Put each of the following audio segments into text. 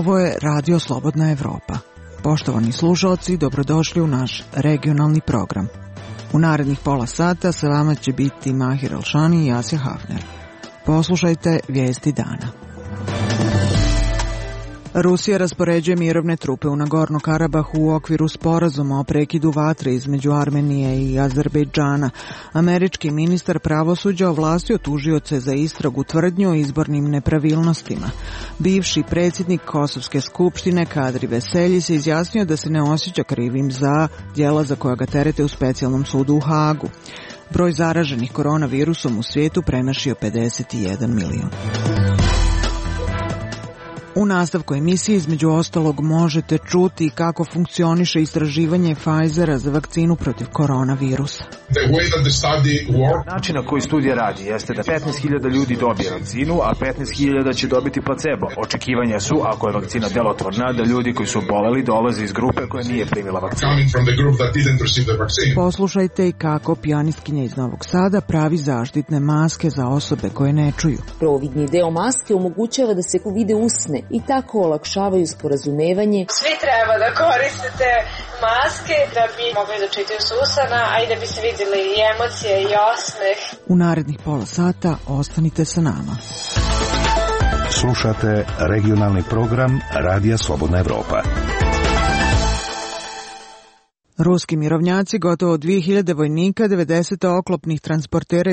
Ovo je Radio Slobodna Evropa. Poštovani slušalci, dobrodošli u naš regionalni program. U narednih pola sata sa vama će biti Mahir Elšani i Asja Hafner. Poslušajte vijesti dana. Rusija raspoređuje mirovne trupe u Nagorno-Karabahu u okviru sporazuma o prekidu vatre između Armenije i Azerbejdžana. Američki ministar pravosuđa ovlastio tužioce za istragu tvrdnju o izbornim nepravilnostima. Bivši predsjednik Kosovske skupštine Kadri Veselji se izjasnio da se ne osjeća krivim za djela za koja ga terete u specijalnom sudu u Hagu. Broj zaraženih koronavirusom u svijetu premašio 51 milion. U nastavku emisije između ostalog možete čuti kako funkcioniše istraživanje Pfizera za vakcinu protiv koronavirusa. Način na koji studija radi jeste da 15.000 ljudi dobije vakcinu, a 15.000 će dobiti placebo. Očekivanja su, ako je vakcina delotvorna, da ljudi koji su oboleli dolaze iz grupe koja nije primila vakcinu. Poslušajte i kako pijanistkinja iz Novog Sada pravi zaštitne maske za osobe koje ne čuju. Providni deo maske omogućava da se vide usne i tako olakšavaju sporazumevanje. Svi treba da koristite maske da bi mogli da čitaju s usana, a i da bi se vidjeli i emocije i osmeh. U narednih pola sata ostanite sa nama. Slušate regionalni program Radija Slobodna Evropa. Ruski mirovnjaci, gotovo 2000 vojnika, 90 oklopnih transportera i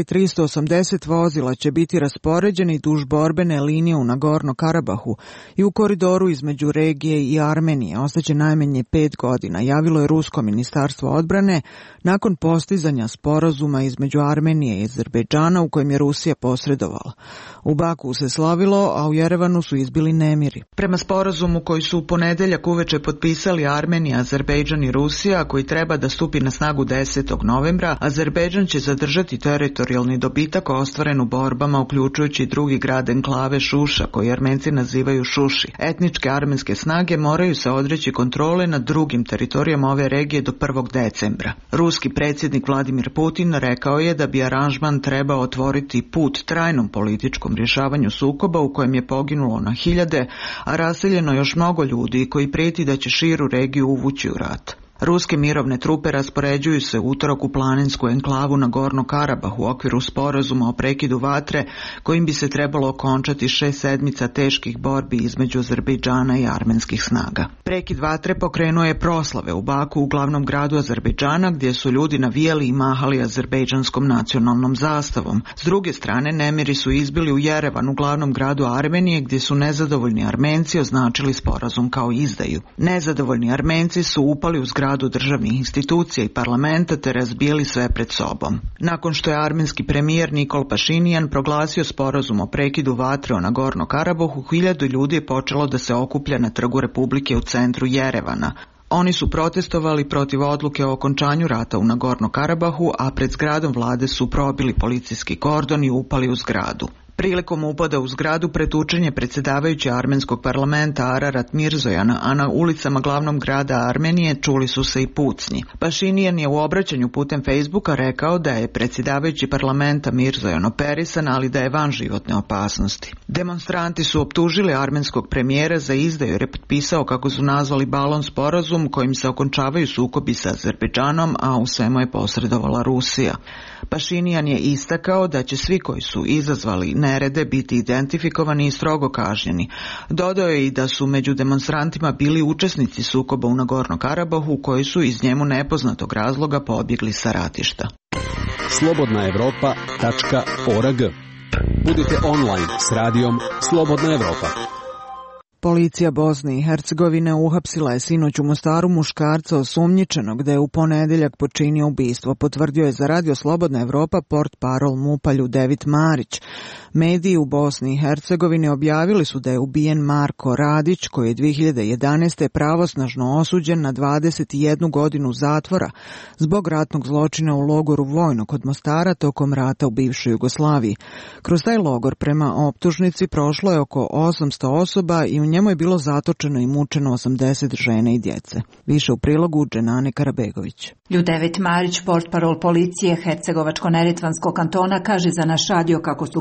380 vozila će biti raspoređeni duž borbene linije u Nagorno-Karabahu i u koridoru između regije i Armenije. Ostaće najmanje 5 godina, javilo je Rusko ministarstvo odbrane nakon postizanja sporazuma između Armenije i Azerbejdžana u kojem je Rusija posredovala. U Baku se slavilo, a u Jerevanu su izbili nemiri. Prema sporazumu koji su u ponedeljak uveče potpisali Armenija, Azerbejdžan i Rusija, koji treba da stupi na snagu 10. novembra, Azerbejdžan će zadržati teritorijalni dobitak ostvaren u borbama, uključujući drugi grad enklave Šuša, koji Armenci nazivaju Šuši. Etničke armenske snage moraju se odreći kontrole nad drugim teritorijama ove regije do 1. decembra. Ruski predsjednik Vladimir Putin rekao je da bi aranžman trebao otvoriti put trajnom političkom rješavanju sukoba u kojem je poginulo na hiljade, a raseljeno još mnogo ljudi koji prijeti da će širu regiju uvući u rat. Ruske mirovne trupe raspoređuju se utorak u planinsku enklavu na Nagorno-Karabahu u okviru sporazuma o prekidu vatre kojim bi se trebalo okončati 6 sedmica teških borbi između Azerbejdžana i armenskih snaga. Prekid vatre pokrenuo je proslave u Baku, u glavnom gradu Azerbejdžana, gdje su ljudi navijali i mahali azerbejdžanskom nacionalnom zastavom. S druge strane, nemiri su izbili u Jerevanu, glavnom gradu Armenije, gdje su nezadovoljni Armenci označili sporazum kao izdaju. Nezadovoljni Armenci su upali u zgradu državnih institucija i parlamenta te razbijali sve pred sobom. Nakon što je armenski premijer Nikol Pašinijan proglasio sporazum o prekidu vatre o Nagorno-Karabahu, 1000 ljudi je počelo da se okuplja na trgu Republike u centru Jerevana. Oni su protestovali protiv odluke o okončanju rata u Nagorno-Karabahu, a pred zgradom vlade su probili policijski kordon i upali u zgradu. Prilikom upada u zgradu pretučen je predsjedavajući armenskog parlamenta Ararat Mirzojana, a na ulicama glavnog grada Armenije čuli su se i pucnji. Pašinijan je u obraćanju putem Facebooka rekao da je predsjedavajući parlamenta Mirzojan operisan, ali da je van životne opasnosti. Demonstranti su optužili armenskog premijera za izdaju jer je potpisao, kako su nazvali, balon sporazum kojim se okončavaju sukobi sa Azerbejdžanom, a u svemu je posredovala Rusija. Pašinijan je istakao da će svi koji su izazvali nerede biti identifikovani i strogo kažnjeni. Dodao je i da su među demonstrantima bili učesnici sukoba u Nagorno-Karabahu koji su iz njemu nepoznatog razloga pobjegli sa ratišta. slobodnaevropa.org. Budite online s radijom Slobodna Evropa. Policija Bosne i Hercegovine uhapsila je sinoć u Mostaru muškarca osumnjičenog da je u ponedeljak počinio ubistvo, potvrdio je za Radio Slobodna Evropa portparol MUP-a Ljudevit Marić. Mediji u Bosni i Hercegovini objavili su da je ubijen Marko Radić, koji je 2011. pravosnažno osuđen na 21 godinu zatvora zbog ratnog zločina u logoru Vojno kod Mostara tokom rata u bivšoj Jugoslaviji. Kroz taj logor prema optužnici prošlo je oko 800 osoba i u njemu je bilo zatočeno i mučeno 80 žene i djece. Više u prilogu Dženane Karabegović. Ljudevit Marić, portparol policije Hercegovačko-Neretvanskog kantona, kaže za naš radio kako su pripadnici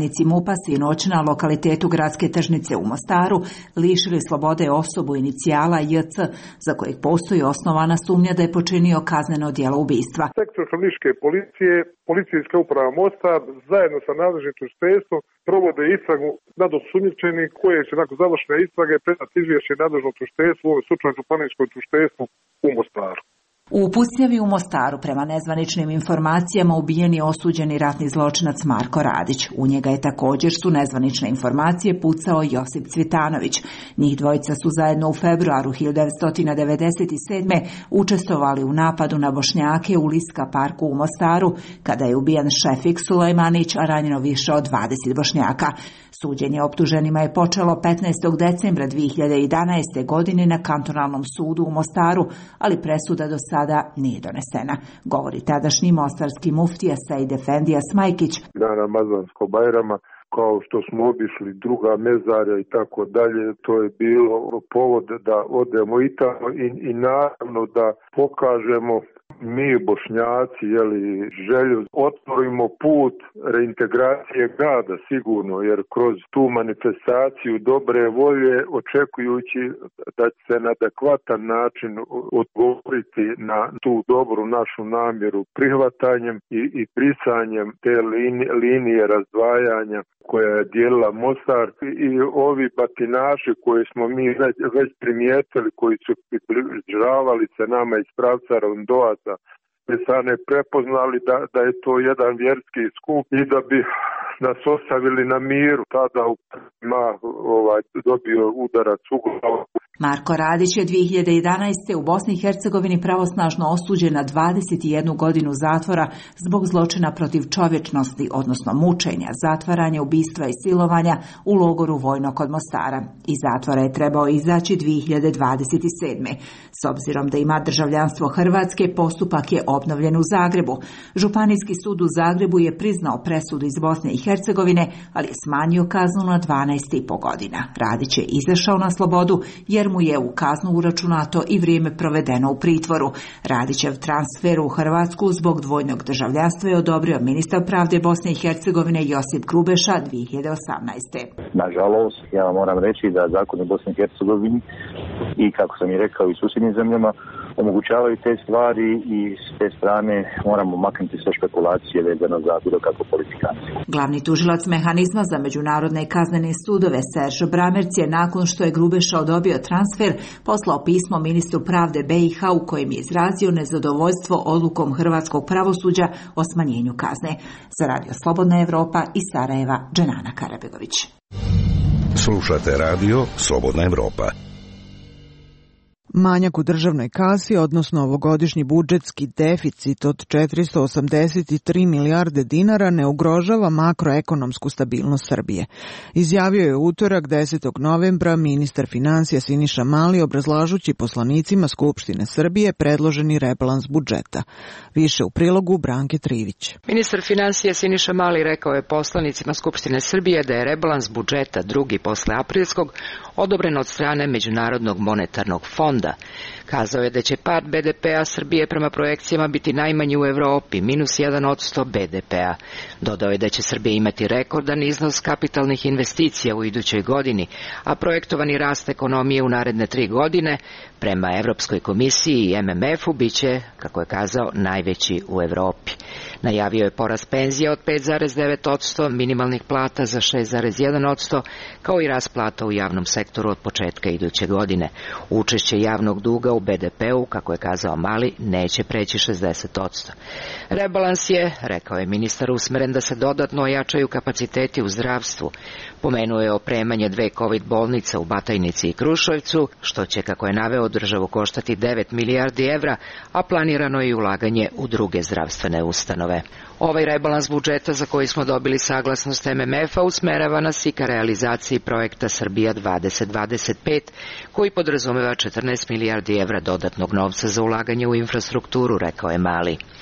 Službenici MUP-a sinoć na lokalitetu Gradske tržnice u Mostaru lišili slobode osobu inicijala JC, za kojeg postoji osnovana sumnja da je počinio kazneno djelo ubistva. Sektor niške policije, Policijska uprava Mostar zajedno sa nadležnim tužiteljstvom provode istragu nad osumnjičenim koje će nakon završene istrage predati izvješće nadležnom tužiteljstvu, u ovom slučaju županijskom tužiteljstvu u Mostaru. U pucnjavi u Mostaru, prema nezvaničnim informacijama, ubijen je osuđeni ratni zločinac Marko Radić. U njega je također, su nezvanične informacije, pucao Josip Cvitanović. Njih dvojica su zajedno u februaru 1997. učestvovali u napadu na Bošnjake u Liska parku u Mostaru, kada je ubijen Šefik Sulejmanić, a ranjeno više od 20 Bošnjaka. Suđenje optuženima je počelo 15. decembra 2011. godine na kantonalnom sudu u Mostaru, ali presuda do sada nije donesena, govori tadašnji mostarski muftija Sejd Efendija Smajkić. Na Ramazanskog Bajrama, kao što smo obišli druga mezarja i tako dalje, to je bilo povod da odemo i tamo i naravno da pokažemo mi Bošnjaci, želju, otvorimo put reintegracije grada sigurno, jer kroz tu manifestaciju dobre volje, očekujući da će se na adekvatan način odgovoriti na tu dobru našu namjeru prihvatanjem i brisanjem te linije razdvajanja koja je dijelila Mostar, i ovi batinaši koji smo mi već primijetili, koji su približavali se nama iz pravca Rondoaca, ne prepoznali da je to jedan vjerski skup i da bi nas ostavili na miru, tada dobio udarac u glavu. Marko Radić je 2011. u Bosni i Hercegovini pravosnažno osuđen na 21 godinu zatvora zbog zločina protiv čovječnosti, odnosno mučenja, zatvaranja, ubistva i silovanja u logoru Vojno kod Mostara. Iz zatvora je trebao izaći 2027. S obzirom da ima državljanstvo Hrvatske, postupak je obnovljen u Zagrebu. Županijski sud u Zagrebu je priznao presudu iz Bosne i Hercegovine, ali je smanjio kaznu na 12,5 godina. Radić je izašao na slobodu jer mu je u kaznu uračunato i vrijeme provedeno u pritvoru. Radićev transfer u Hrvatsku zbog dvojnog državljanstva je odobrio ministar pravde Bosne i Hercegovine Josip Grubeša 2018. Nažalost, ja moram reći da zakon u Bosni i Hercegovini i, kako sam i rekao, i susjednim zemljama omogućavaju te stvari i s te strane moramo maknuti sve špekulacije vezano za bilo kakvu politikanstvo. Glavni tužilac mehanizma za međunarodne i kaznene sudove Serž Bramerc je, nakon što je Grubeša odobio transfer, poslao pismo ministru pravde BiH u kojem je izrazio nezadovoljstvo odlukom hrvatskog pravosuđa o smanjenju kazne. Za Radio Slobodna Evropa iz Sarajeva, Dženana Karabegović. Slušate Radio Slobodna Evropa. Manjak u državnoj kasi, odnosno ovogodišnji budžetski deficit od 483 milijarde dinara, ne ugrožava makroekonomsku stabilnost Srbije. Izjavio je utorak 10. novembra ministar financija Siniša Mali, obrazlažući poslanicima Skupštine Srbije predloženi rebalans budžeta. Više u prilogu Branke Trivić. Ministar financija Siniša Mali rekao je poslanicima Skupštine Srbije da je rebalans budžeta drugi posle aprilskog odobren od strane Međunarodnog monetarnog fonda. Kazao je da će pad BDP-a Srbije prema projekcijama biti najmanji u Evropi, -1% BDP-a. Dodao je da će Srbija imati rekordan iznos kapitalnih investicija u idućoj godini, a projektovani rast ekonomije u naredne 3 godine prema Evropskoj komisiji i MMF-u biće, kako je kazao, najveći u Evropi. Najavio je porast penzija od 5,9%, minimalnih plata za 6,1%, kao i rast plata u javnom sektoru od početka iduće godine. Učešće javnog duga u BDP-u, kako je kazao Mali, neće preći 60%. Rebalans je, rekao je ministar, usmeren da se dodatno ojačaju kapaciteti u zdravstvu. Pomenuo je opremanje 2 COVID bolnica u Batajnici i Kruševcu, što će, kako je naveo, državu koštati 9 milijardi evra, a planirano je i ulaganje u druge zdravstvene ustanove. Ovaj rebalans budžeta, za koji smo dobili saglasnost MMF-a, usmerava nas i ka realizaciji projekta Srbija 2025, koji podrazumeva 14 milijardi evra dodatnog novca za ulaganje u infrastrukturu, rekao je Mali.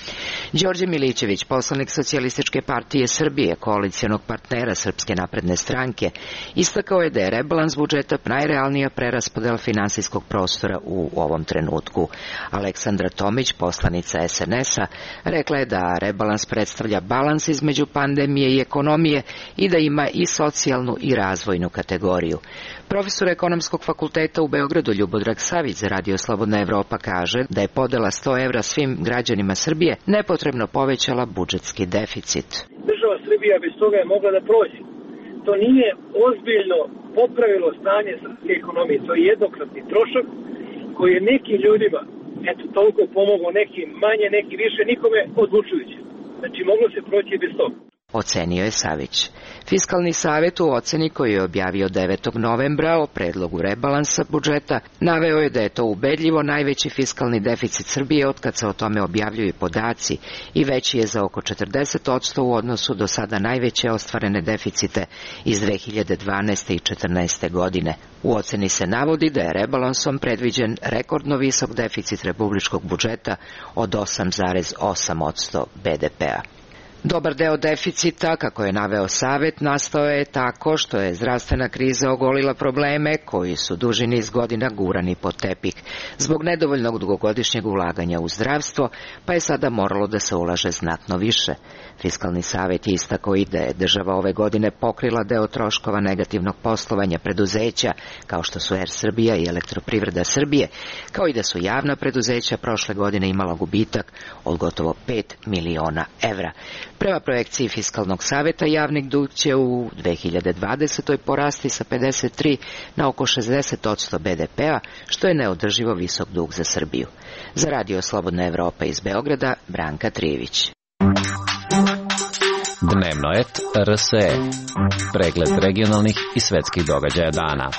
Đorđe Milićević, poslanik Socijalističke partije Srbije, koalicijonog partnera Srpske napredne stranke, istakao je da je rebalans budžeta najrealnija preraspodela finansijskog prostora u ovom trenutku. Aleksandra Tomić, poslanica SNS-a, rekla je da rebalans predstavlja balans između pandemije i ekonomije i da ima i socijalnu i razvojnu kategoriju. Profesor ekonomskog fakulteta u Beogradu Ljubodrag Savić za Radio Slobodna Evropa kaže da je podela 100 evra svim građanima Srbije nepotrebno povećala budžetski deficit. Država Srbija bez toga je mogla da prođe. To nije ozbiljno popravilo stanje srpske ekonomije. To je jednokratni trošak koji je nekim ljudima toliko pomogao, neki manje, neki više, nikome odlučujuće. Znači moglo se proći bez toga. Ocenio je Savić. Fiskalni savet u oceni koju je objavio 9. novembra o predlogu rebalansa budžeta naveo je da je to ubedljivo najveći fiskalni deficit Srbije otkad se o tome objavljuju podaci i veći je za oko 40% u odnosu do sada najveće ostvarene deficite iz 2012. i 2014. godine. U oceni se navodi da je rebalansom predviđen rekordno visok deficit republičkog budžeta od 8,8% BDP-a. Dobar deo deficita, kako je naveo Savet, nastao je tako što je zdravstvena kriza ogolila probleme koji su duži niz godina gurani pod tepih zbog nedovoljnog dugogodišnjeg ulaganja u zdravstvo, pa je sada moralo da se ulaže znatno više. Fiskalni savet je istakao i da je država ove godine pokrila deo troškova negativnog poslovanja preduzeća, kao što su Er Srbija i Elektroprivreda Srbije, kao i da su javna preduzeća prošle godine imala gubitak od gotovo 5 miliona evra. Prema projekciji Fiskalnog saveta, javni dug će u 2020. porasti sa 53 na oko 60% BDP-a, što je neodrživo visok dug za Srbiju. Za Radio Slobodna Evropa iz Beograda, Branka Trijević. Dnevno et RSE. Pregled regionalnih i svetskih događaja dana.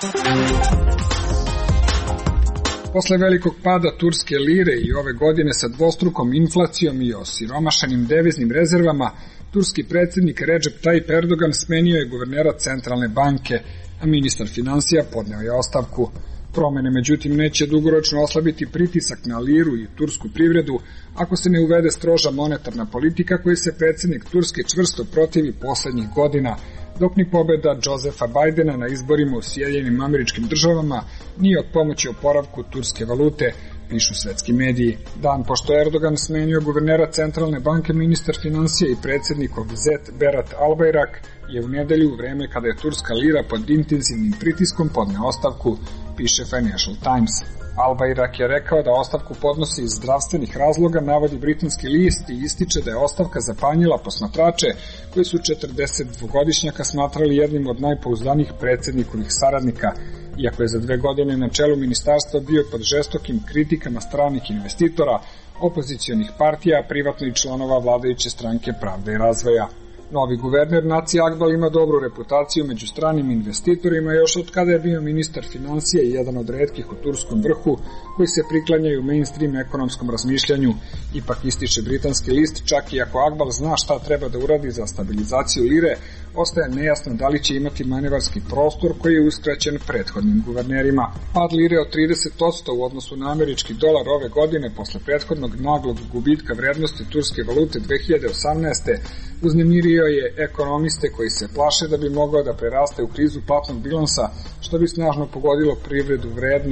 Posle velikog pada turske lire i ove godine sa dvostrukom inflacijom i osiromašenim deviznim rezervama, turski predsjednik Recep Tayyip Erdogan smenio je guvernera centralne banke, a ministar finansija podneo je ostavku. Promene, međutim, neće dugoročno oslabiti pritisak na liru i tursku privredu ako se ne uvede stroža monetarna politika koju se predsjednik Turske čvrsto protivi poslednjih godina, dok ni pobeda Josefa Bajdena na izborima u Sjedinjenim Američkim Državama nije od pomoći oporavku turske valute, pišu svetski mediji. Dan pošto Erdogan smenio guvernera centralne banke, ministar finansija i predsjednikov zet Berat Albayrak je u nedelju, u vreme kada je turska lira pod intenzivnim pritiskom, podneo ostavku, piše Financial Times. Albayrak je rekao da ostavku podnosi iz zdravstvenih razloga, navodi britanski list, i ističe da je ostavka zapanjila posmatrače koji su 42-godišnjaka smatrali jednim od najpouzdanijih predsjednikovih saradnika, iako je za 2 godine na čelu ministarstva bio pod žestokim kritikama stranih investitora, opozicionih partija, privatno i članova vladajuće stranke Pravde i razvoja. Novi guverner Naci Akbal ima dobru reputaciju među stranim investitorima još od kada je bio ministar finansija i jedan od retkih u turskom vrhu koji se priklanjaju mainstream ekonomskom razmišljanju. Ipak, ističe britanski list, čak i ako Akbal zna šta treba da uradi za stabilizaciju lire, ostaje nejasno da li će imati manevarski prostor koji je uskraćen prethodnim guvernerima. Pad lire od 30% u odnosu na američki dolar ove godine posle prethodnog naglog gubitka vrednosti turske valute 2018. uznemirio je ekonomiste koji se plaše da bi mogao da preraste u krizu platnog bilansa, što bi snažno pogodilo privredu vrednu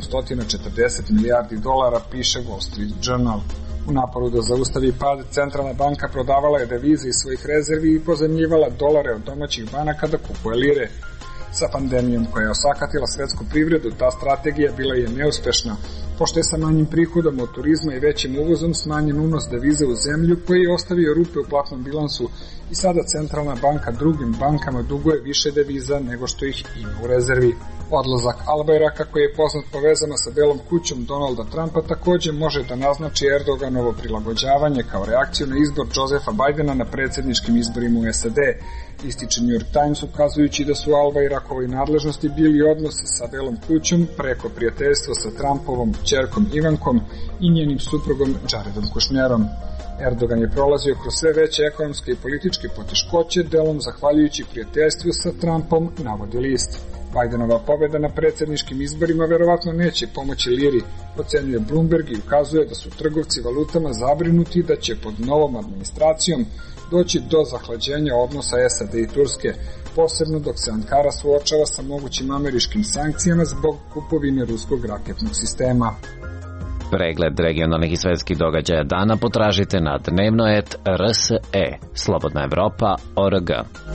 $740 milijardi, piše Wall Street Journal. U naporu da zaustavi pad, centralna banka prodavala je devize iz svojih rezervi i pozajmljivala dolare od domaćih banaka da kupuje lire. Sa pandemijom koja je osakatila svetsku privredu, ta strategija bila je neuspešna, pošto je sa manjim prihodom od turizma i većim uvozom smanjen unos devize u zemlju koji je ostavio rupe u platnom bilansu i sada centralna banka drugim bankama duguje više deviza nego što ih ima u rezervi. Odlazak Albayraka, koji je poznat po vezama sa Belom kućom Donalda Trumpa, takođe može da naznači Erdoganovo prilagođavanje kao reakciju na izbor Josefa Bajdena na predsjedničkim izborima u SAD. Ističe New York Times, ukazujući da su Albayrakovoj nadležnosti bili odnos sa Belom kućom preko prijateljstva sa Trumpovom ćerkom Ivankom i njenim suprugom Jaredom Kushnerom. Erdogan je prolazio kroz sve veće ekonomske i političke poteškoće, delom zahvaljujući prijateljstvu sa Trumpom, navodi list. Bidenova pobjeda na predsjedničkim izborima verovatno neće pomoći liri, ocenjuje Bloomberg i ukazuje da su trgovci valutama zabrinuti da će pod novom administracijom doći do zahlađenja odnosa SAD i Turske, posebno dok se Ankara suočava sa mogućim američkim sankcijama zbog kupovine ruskog raketnog sistema. Pregled regionalnih i svetskih događaja dana potražite na dnevno.rse, Slobodna Evropa.org.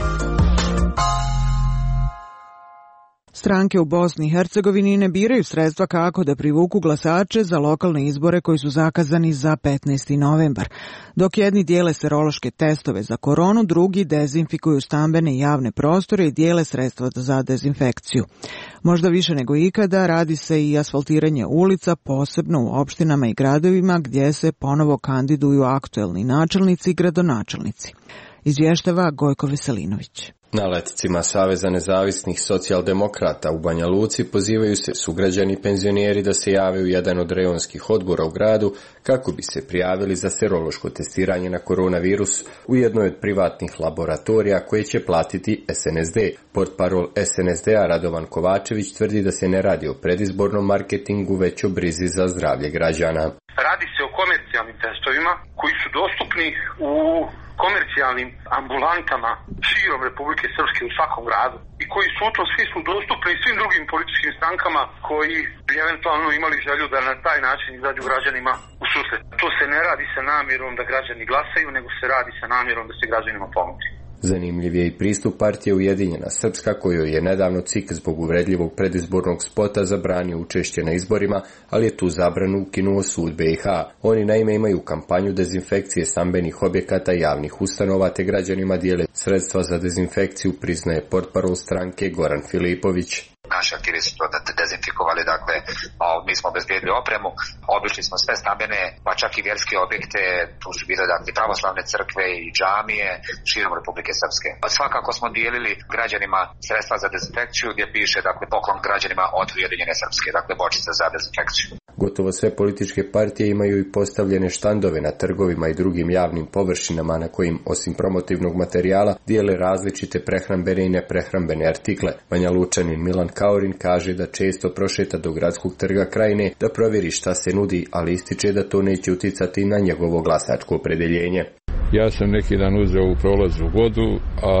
Stranke u Bosni i Hercegovini ne biraju sredstva kako da privuku glasače za lokalne izbore koji su zakazani za 15. novembar. Dok jedni dijele serološke testove za koronu, drugi dezinfikuju stambene i javne prostore i dijele sredstva za dezinfekciju. Možda više nego ikada radi se i asfaltiranje ulica, posebno u opštinama i gradovima gdje se ponovo kandiduju aktuelni načelnici i gradonačelnici. Izvještava Gojko Veselinović. Na leticima Saveza nezavisnih socijaldemokrata u Banja Luci pozivaju se sugrađani i penzioneri da se jave u jedan od rejonskih odbora u gradu kako bi se prijavili za serološko testiranje na koronavirus u jednoj od privatnih laboratorija koje će platiti SNSD. Portparol SNSD-a Radovan Kovačević tvrdi da se ne radi o predizbornom marketingu, već o brizi za zdravlje građana. Radi se o komercijalnim testovima koji su dostupni u komercijalnim ambulantama širom Republike Srpske u svakom gradu i koji su u tom smislu dostupni svim drugim političkim strankama koji bi eventualno imali želju da na taj način izađu građanima u susret. To se ne radi sa namjerom da građani glasaju, nego se radi sa namjerom da se građanima pomoći. Zanimljiv je i pristup partije Ujedinjena Srpska, kojoj je nedavno CIK zbog uvredljivog predizbornog spota zabranio učešće na izborima, ali je tu zabranu ukinuo sud BiH. Oni naime imaju kampanju dezinfekcije stambenih objekata i javnih ustanova, te građanima dijele sredstva za dezinfekciju, priznaje portparol stranke Goran Filipović. Naši aktivi su to dezinfikovali, dakle, mi smo obezbijedili opremu, obišli smo sve stambene, pa čak i vjerske objekte, tu su bile dakle pravoslavne crkve i džamije širom Republike Srpske. Svakako smo dijelili građanima sredstva za dezinfekciju gdje piše dakle poklon građanima od Ujedinjene Srpske, dakle bočica za dezinfekciju. Gotovo sve političke partije imaju i postavljene štandove na trgovima i drugim javnim površinama na kojim, osim promotivnog materijala, dijele različite prehrambene i neprehrambene artikle. Banja Lučanin Milan Kaurin kaže da često prošeta do gradskog trga Krajine da provjeri šta se nudi, ali ističe da to neće uticati na njegovo glasačko opredeljenje. Ja sam neki dan uzeo u prolazu vodu, a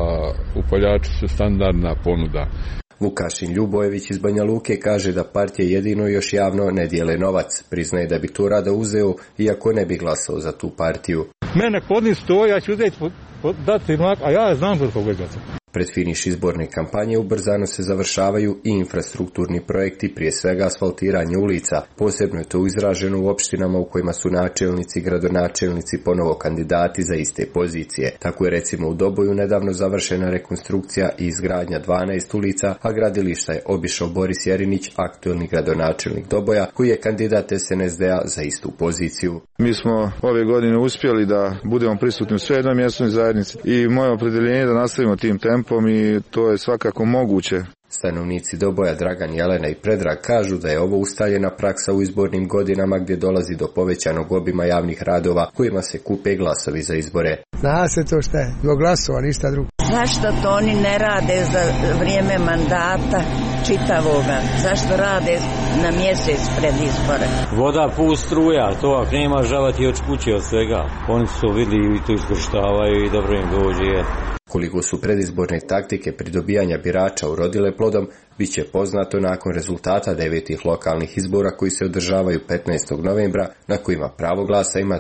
upaljači su standardna ponuda. Vukašin Ljubojević iz Banja Luke kaže da partije jedino još javno ne dijele novac. Priznaje da bi to rado uzeo, iako ne bi glasao za tu partiju. Mene podni stoji, ja ću uzeti dati mlak, a ja znam za koga glasam. Pred finiš izborne kampanje ubrzano se završavaju i infrastrukturni projekti, prije svega asfaltiranje ulica. Posebno je to izraženo u opštinama u kojima su načelnici i gradonačelnici ponovo kandidati za iste pozicije. Tako je recimo u Doboju nedavno završena rekonstrukcija i izgradnja 12 ulica, a gradilišta je obišao Boris Jerinić, aktuelni gradonačelnik Doboja, koji je kandidat SNSD-a za istu poziciju. Mi smo ove godine uspjeli da budemo prisutni u sve jednoj mjesnoj zajednici i moje opredeljenje je da nastavimo tim tempom i to je svakako moguće. Stanovnici Doboja Dragan, Jelena i Predrag kažu da je ovo ustaljena praksa u izbornim godinama gdje dolazi do povećanog obima javnih radova kojima se kupe glasovi za izbore. Zna se to šta je, do glasova, ništa drugo. Zašto to oni ne rade za vrijeme mandata čitavoga? Zašto rade na mjesec pred izbore? Voda plus struja, to ako nema žalati od kuće od svega. Oni su vidjeli i to iskrštavaju i dobro im dođe. Koliko su predizborne taktike pridobijanja birača urodile plodom, bit će poznato nakon rezultata 9 lokalnih izbora koji se održavaju 15. novembra, na kojima pravo glasa ima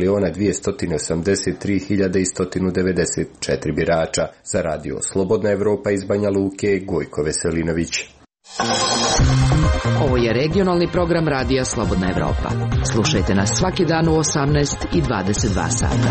3.283.194 birača. Za radio Slobodna Evropa iz Banja Luke, Gojko Veselinović. Ovo je regionalni program radija Slobodna Evropa. Slušajte nas svaki dan u 18 i 22 sata.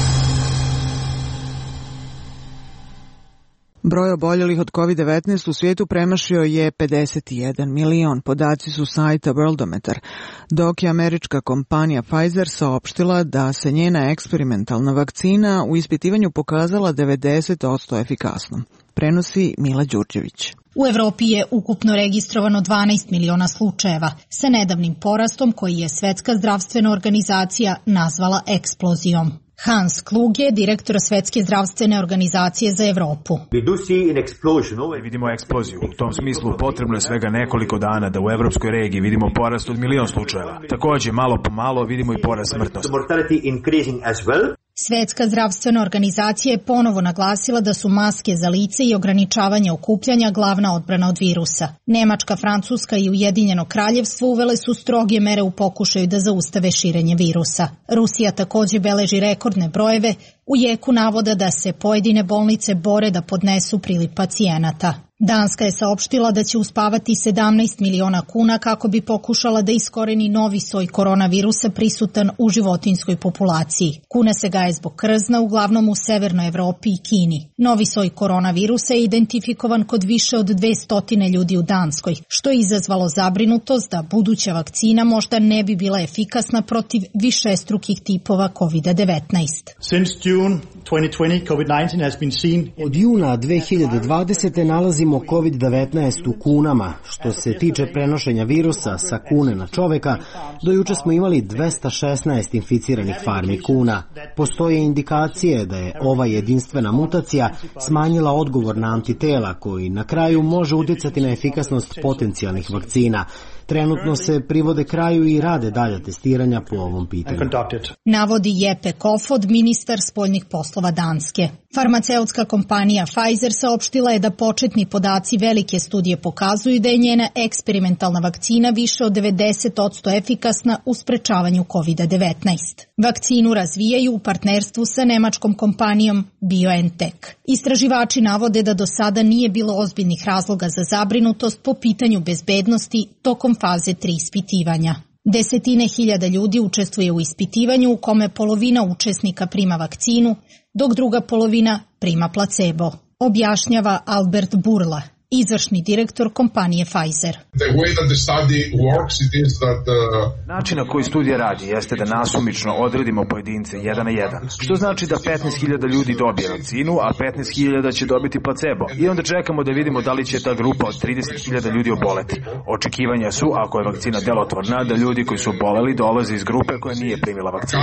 Broj oboljelih od COVID-19 u svijetu premašio je 51 milion, podaci su sajta Worldometer, dok je američka kompanija Pfizer saopštila da se njena eksperimentalna vakcina u ispitivanju pokazala 90% efikasnom. Prenosi Mila Đurđević. U Evropi je ukupno registrovano 12 miliona slučajeva, sa nedavnim porastom koji je Svetska zdravstvena organizacija nazvala eksplozijom. Hans Kluge, direktor Svetske zdravstvene organizacije za Evropu. Vidimo eksploziju. U tom smislu potrebno je svega nekoliko dana da u evropskoj regiji vidimo porast od 1.000.000 slučajeva. Takođe, malo po malo vidimo i porast smrtnosti. Svetska zdravstvena organizacija je ponovo naglasila da su maske za lice i ograničavanje okupljanja glavna odbrana od virusa. Nemačka, Francuska i Ujedinjeno kraljevstvo uvele su stroge mere u pokušaju da zaustave širenje virusa. Rusija takođe beleži rekordne brojeve u jeku navoda da se pojedine bolnice bore da podnesu priliv pacijenata. Danska je saopštila da će uspavati 17 miliona kuna kako bi pokušala da iskoreni novi soj koronavirusa prisutan u životinjskoj populaciji. Kuna se gaje zbog krzna, uglavnom u Severnoj Evropi i Kini. Novi soj koronavirusa je identifikovan kod više od 200 ljudi u Danskoj, što je izazvalo zabrinutost da buduća vakcina možda ne bi bila efikasna protiv višestrukih tipova COVID-19. Od juna 2020. nalazimo COVID-19 u kunama. Što se tiče prenošenja virusa sa kune na čoveka, do juče smo imali 216 inficiranih farmi kuna. Postoje indikacije da je ova jedinstvena mutacija smanjila odgovor na antitela koji na kraju može uticati na efikasnost potencijalnih vakcina. Trenutno se privode kraju i rade dalja testiranja po ovom pitanju. Navodi Jeppe Kofod, ministar spoljnih poslova Danske. Farmaceutska kompanija Pfizer saopštila je da početni podaci velike studije pokazuju da je njena eksperimentalna vakcina više od 90% efikasna u sprečavanju COVID-19. Vakcinu razvijaju u partnerstvu sa nemačkom kompanijom BioNTech. Istraživači navode da do sada nije bilo ozbiljnih razloga za zabrinutost po pitanju bezbednosti tokom faze 3 ispitivanja. Desetine hiljada ljudi učestvuje u ispitivanju u kome polovina učesnika prima vakcinu, dok druga polovina prima placebo, objašnjava Albert Burla, izvršni direktor kompanije Pfizer. Način na koji studija radi jeste da nasumično odredimo pojedince jedan na jedan, što znači da 15.000 ljudi dobije vakcinu, a 15.000 će dobiti placebo. I onda čekamo da vidimo da li će ta grupa od 30.000 ljudi oboleti. Očekivanja su, ako je vakcina delotvorna, da ljudi koji su oboleli dolaze iz grupe koja nije primila vakcinu.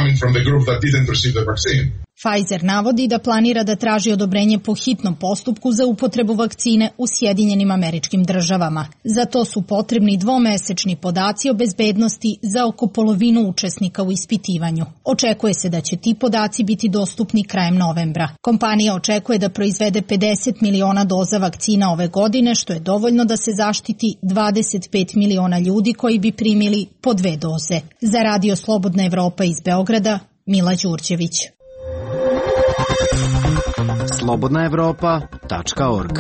Pfizer navodi da planira da traži odobrenje po hitnom postupku za upotrebu vakcine u Sjedinjenim Američkim Državama. Za to su potrebni dvomesečni podaci o bezbednosti za oko polovinu učesnika u ispitivanju. Očekuje se da će ti podaci biti dostupni krajem novembra. Kompanija očekuje da proizvede 50 miliona doza vakcina ove godine, što je dovoljno da se zaštiti 25 miliona ljudi koji bi primili po 2 doze. Za Radio Slobodna Evropa iz Beograda, Mila Đurđević. slobodnaevropa.org.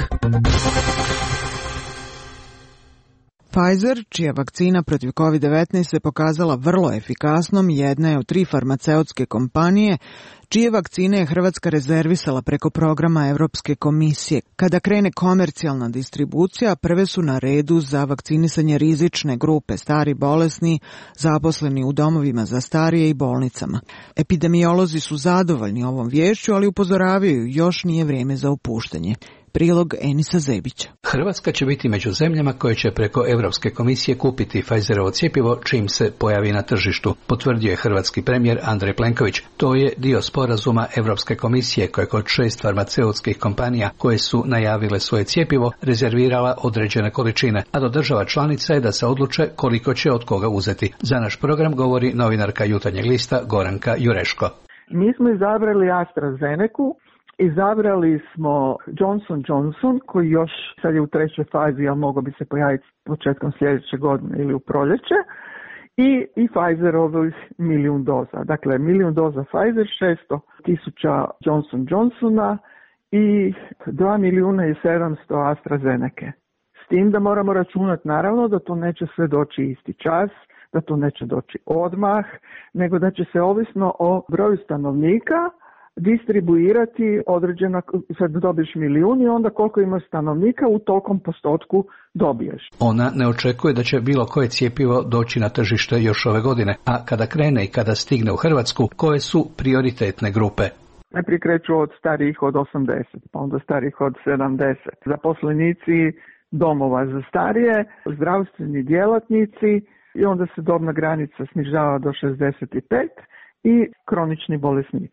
Pfizer, čija vakcina protiv COVID-19 se pokazala vrlo efikasnom, jedna je od 3 farmaceutske kompanije čije vakcine je Hrvatska rezervisala preko programa Evropske komisije. Kada krene komercijalna distribucija, prve su na redu za vakcinisanje rizične grupe, stari bolesni, zaposleni u domovima za starije i bolnicama. Epidemiolozi su zadovoljni ovom viješću, ali upozoravaju još nije vrijeme za opuštanje. Prilog Enisa Zebića. Hrvatska će biti među zemljama koje će preko Evropske komisije kupiti Pfizerovo cjepivo čim se pojavi na tržištu, potvrdio je hrvatski premijer Andrej Plenković. To je dio sporazuma Evropske komisije koja kod 6 farmaceutskih kompanija koje su najavile svoje cjepivo rezervirala određene količine, a do država članica je da se odluče koliko će od koga uzeti. Za naš program govori novinarka Jutarnjeg lista Goranka Jureško. Mi smo izabrali AstraZenecu. Izabrali smo Johnson koji još sad je u 3. fazi, ali mogao bi se pojaviti početkom sljedeće godine ili u proljeće, i Pfizerovih 1.000.000 doza. Dakle, 1.000.000 doza Pfizer, 600.000 Johnsona i 2.700.000 AstraZeneca. S tim da moramo računati naravno da to neće sve doći isti čas, da to neće doći odmah, nego da će se ovisno o broju stanovnika distribuirati određena, sad dobiješ 1.000.000 i onda koliko imaš stanovnika u tolkom postotku dobiješ. Ona ne očekuje da će bilo koje cjepivo doći na tržište još ove godine, a kada krene i kada stigne u Hrvatsku, koje su prioritetne grupe? Najprije kreću od starijih od 80, pa onda starijih od 70. Zaposlenici domova za starije, zdravstveni djelatnici i onda se dobna granica snižava do 65 i kronični bolesnici.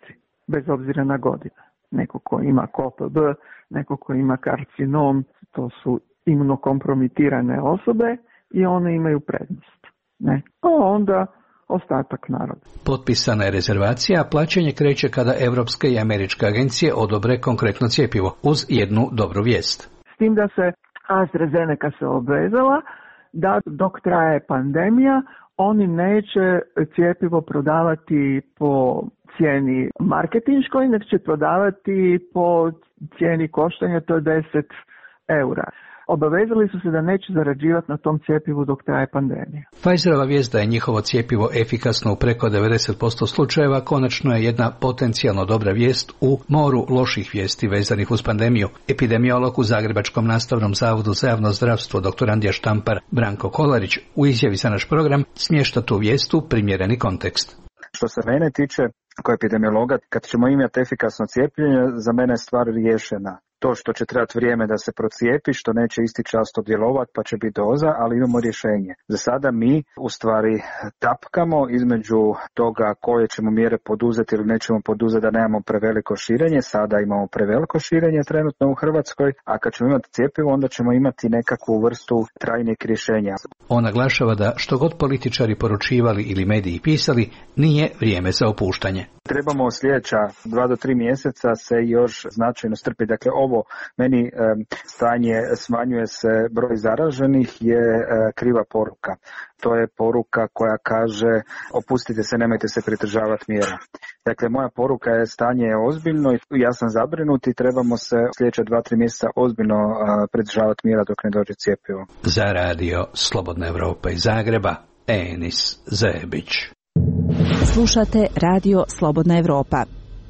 bez obzira na godine. Neko ko ima KOPB, neko ko ima karcinom, to su imunokompromitirane osobe i one imaju prednost. Ne? A onda ostatak naroda. Potpisana je rezervacija, a plaćanje kreće kada evropske i američke agencije odobre konkretno cjepivo, uz jednu dobru vijest. S tim da se AstraZeneca se obvezala da dok traje pandemija, oni neće cjepivo prodavati po cijeni marketinškoj, nego će prodavati po cijeni koštanja, to je 10 eura. Obavezali su se da neće zarađivati na tom cjepivu dok traje pandemija. Pfizerova vijest da je njihovo cjepivo efikasno u preko 90% slučajeva konačno je jedna potencijalno dobra vijest u moru loših vijesti vezanih uz pandemiju. Epidemiolog u Zagrebačkom nastavnom zavodu za javno zdravstvo dr. Andija Štampar Branko Kolarić u izjavi za naš program smješta tu vijest u primjereni kontekst. Što se mene tiče, kao epidemiologa, kad ćemo imati efikasno cijepljenje, za mene je stvar riješena. To što će trebati vrijeme da se procijepi, što neće isti čas to djelovati, pa će biti doza, ali imamo rješenje. Za sada mi u stvari tapkamo između toga koje ćemo mjere poduzeti ili nećemo poduzeti da nemamo preveliko širenje. Sada imamo preveliko širenje trenutno u Hrvatskoj, a kad ćemo imati cjepivo, onda ćemo imati nekakvu vrstu trajnih rješenja. On naglašava da što god političari poručivali ili mediji pisali, nije vrijeme za opuštanje. Trebamo sljedeća 2 do 3 mjeseca se još značajno strpiti. Dakle, ovo meni stanje smanjuje se broj zaraženih je kriva poruka. To je poruka koja kaže opustite se, nemojte se pridržavati mjera. Dakle, moja poruka je stanje je ozbiljno i ja sam zabrinut i trebamo se sljedeća 2-3 mjeseca ozbiljno pridržavati mjera dok ne dođe cjepivo. Za radio Slobodna Evropa iz Zagreba, Enis Zebić. Slušate Radio Slobodna Evropa.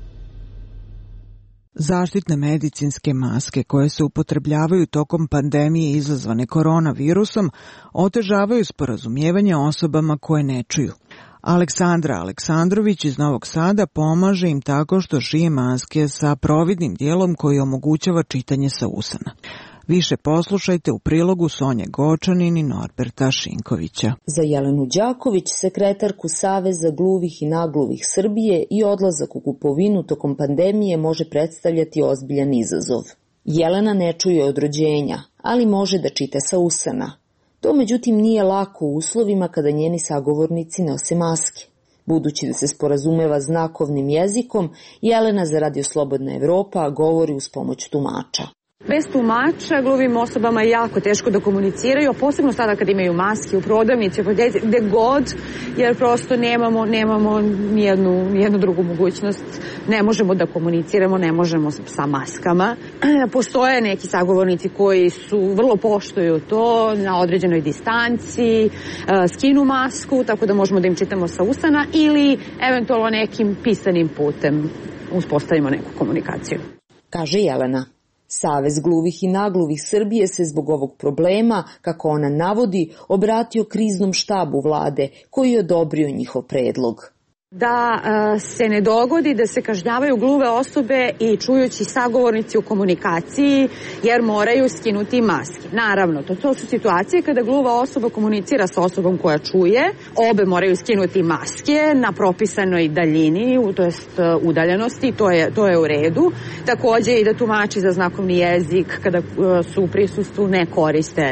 Zaštitne medicinske maske koje se upotrebljavaju tokom pandemije izazvane koronavirusom otežavaju sporazumijevanje osobama koje ne čuju. Aleksandra Aleksandrović iz Novog Sada pomaže im tako što šije maske sa providnim dijelom koji omogućava čitanje sa usana. Više poslušajte u prilogu Sonje Gočanin i Norberta Šinkovića. Za Jelenu Đaković, sekretarku Saveza gluvih i nagluvih Srbije, i odlazak u kupovinu tokom pandemije može predstavljati ozbiljan izazov. Jelena ne čuje od rođenja, ali može da čita sa usana. To međutim nije lako u uslovima kada njeni sagovornici nose maske. Budući da se sporazumeva znakovnim jezikom, Jelena za Radio Slobodna Evropa govori uz pomoć tumača. Bez tumača gluvim osobama je jako teško da komuniciraju, a posebno sada kad imaju maske u prodavnici, gde god, jer prosto nemamo nijednu drugu mogućnost. Ne možemo da komuniciramo, ne možemo sa maskama. Postoje neki sagovornici koji vrlo poštuju to na određenoj distanci, skinu masku, tako da možemo da im čitamo sa usana ili eventualno nekim pisanim putem uspostavimo neku komunikaciju. Kaže Jelena. Savez gluvih i nagluvih Srbije se zbog ovog problema, kako ona navodi, obratio kriznom štabu vlade koji je odobrio njihov predlog. Da se ne dogodi da se kažnjavaju gluve osobe i čujući sagovornici u komunikaciji jer moraju skinuti maske. Naravno, to su situacije kada gluva osoba komunicira sa osobom koja čuje, obe moraju skinuti maske na propisanoj daljini, to jest udaljenosti, to je u redu. Također i da tumači za znakovni jezik kada su u prisustvu ne koriste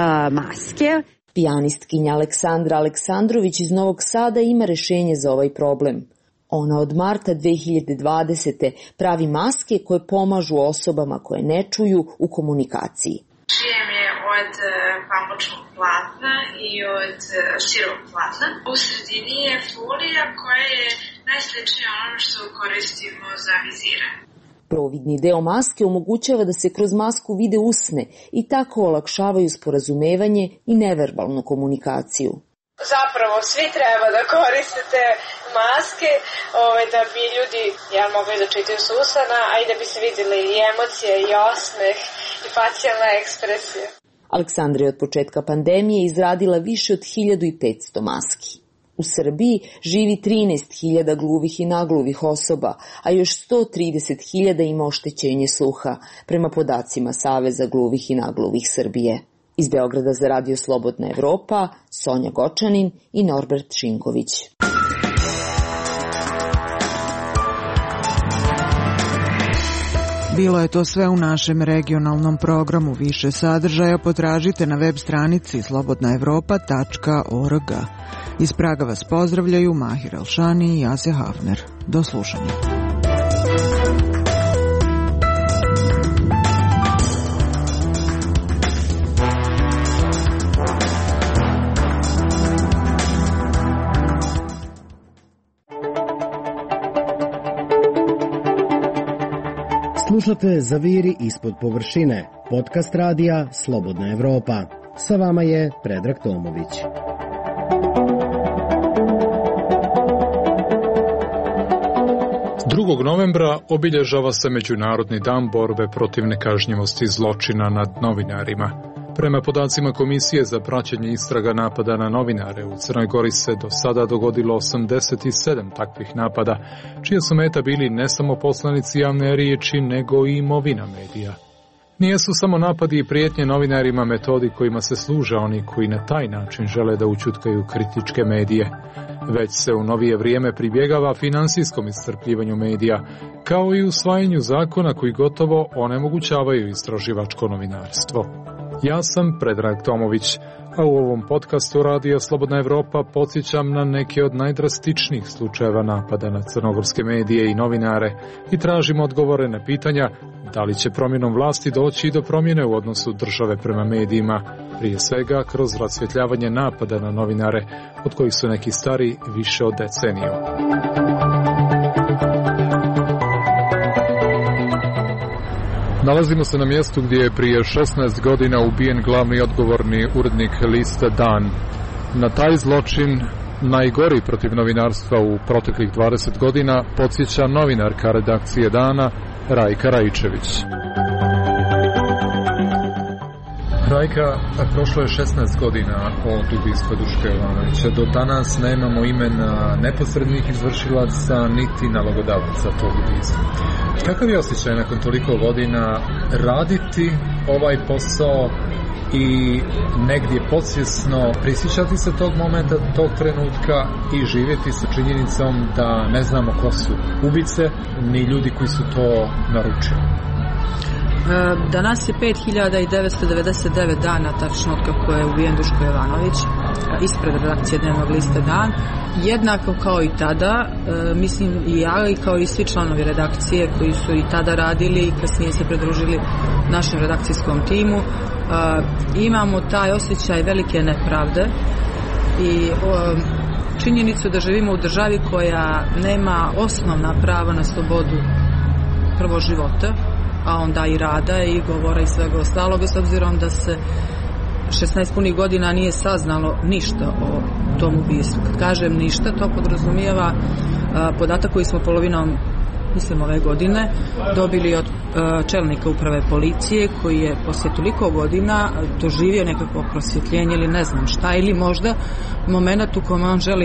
maske. Pijanistkinja Aleksandra Aleksandrović iz Novog Sada ima rješenje za ovaj problem. Ona od marta 2020. pravi maske koje pomažu osobama koje ne čuju u komunikaciji. Šijem je od pamučnog platna i od širog platna. U sredini je folija koja je najsličnija ono što koristimo za viziranje. Providni deo maske omogućava da se kroz masku vide usne i tako olakšavaju sporazumevanje i neverbalnu komunikaciju. Zapravo svi treba da koristite maske da bi ljudi mogli da čitaju s usana, a i da bi se vidjeli i emocije i osmeh i facijalna ekspresija. Aleksandra je od početka pandemije izradila više od 1500 maski. U Srbiji živi 13.000 gluvih i nagluvih osoba, a još 130.000 ima oštećenje sluha, prema podacima Saveza gluvih i nagluvih Srbije. Iz Beograda za Radio Slobodna Evropa, Sonja Gočanin i Norbert Šinković. Bilo je to sve u našem regionalnom programu. Više sadržaja potražite na web stranici slobodnaevropa.org. Iz Praga vas pozdravljaju Mahir Elšani i Asja Hafner. Do slušanja. Slušate Zaviri ispod površine, podcast radija Slobodna Evropa. Sa vama je Predrag Tomović. 2. novembra obilježava se Međunarodni dan borbe protiv nekažnjivosti zločina nad novinarima. Prema podacima Komisije za praćenje istraga napada na novinare, u Crnoj Gori se do sada dogodilo 87 takvih napada, čije su meta bili ne samo poslanici javne riječi, nego i imovina medija. Nijesu samo napadi i prijetnje novinarima metodi kojima se služe oni koji na taj način žele da ućutkaju kritičke medije, već se u novije vrijeme pribjegava finansijskom iscrpljivanju medija, kao i usvajanju zakona koji gotovo onemogućavaju istraživačko novinarstvo. Ja sam Predrag Tomović, a u ovom podcastu Radija Slobodna Evropa podsjećam na neke od najdrastičnijih slučajeva napada na crnogorske medije i novinare i tražimo odgovore na pitanja da li će promjenom vlasti doći do promjene u odnosu države prema medijima, prije svega kroz rasvjetljavanje napada na novinare, od kojih su neki stari više od deceniju. Nalazimo se na mjestu gdje je prije 16 godina ubijen glavni odgovorni urednik lista Dan. Na taj zločin, najgori protiv novinarstva u proteklih 20 godina, podsjeća novinarka redakcije Dana, Rajka Raičević. Rajka, prošlo je 16 godina od ubistva Duška Jovanovića. Do danas nemamo imena neposrednih izvršilaca niti nalogodavaca tog ubistva. Kakav je osjećaj nakon toliko godina raditi ovaj posao i negdje podsvjesno prisjećati se tog momenta, tog trenutka i živjeti sa činjenicom da ne znamo ko su ubice ni ljudi koji su to naručili? Danas je 5999 dana tačno od kako je ubijen Duško Jovanović ispred redakcije dnevnog lista Dan. Jednako kao i tada, mislim i ja i kao i svi članovi redakcije koji su i tada radili i kasnije se pridružili našem redakcijskom timu, imamo taj osjećaj velike nepravde i činjenicu da živimo u državi koja nema osnovna prava na slobodu prvo života, a onda i rada i govora i svega ostaloga, s obzirom da se 16 punih godina nije saznalo ništa o tom ubistvu. Kad kažem ništa, to podrazumijeva podatak koji smo polovinom, mislim, ove godine dobili od čelnika uprave policije, koji je poslije toliko godina doživio nekakvo prosvjetljenje ili ne znam šta, ili možda moment u kojem on želi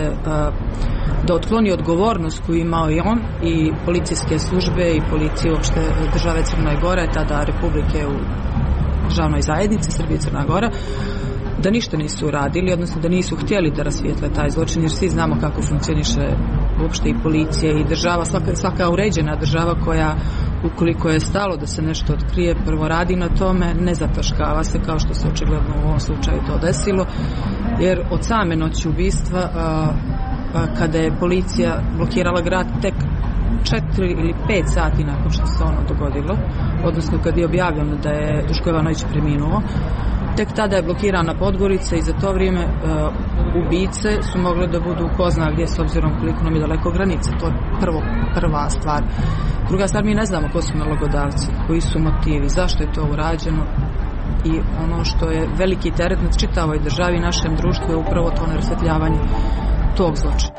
da otkloni odgovornost koju imao i on i policijske službe i policije uopšte države Crne Gore, tada Republike u državnoj zajednici Srbije i Crna Gora, da ništa nisu uradili, odnosno da nisu htjeli da rasvijetle taj zločin, jer svi znamo kako funkcioniše uopšte i policija i država, svaka uređena država koja, ukoliko je stalo da se nešto otkrije, prvo radi na tome, ne zataškava se, kao što se očigledno u ovom slučaju to desilo, jer od same noći ubistva, kada je policija blokirala grad tek 4 ili 5 sati nakon što se ono dogodilo, odnosno kad je objavljeno da je Duško Jovanović preminuo, tek tada je blokirana Podgorica i za to vrijeme ubice su mogle da budu ko zna gdje, s obzirom koliko nam je daleko granice. To je prva stvar. Druga stvar, mi ne znamo ko su nalogodavci, koji su motivi, zašto je to urađeno, i ono što je veliki teret nad čitavoj državi i našem društvu je upravo to nerasvetljavanje tog zločina.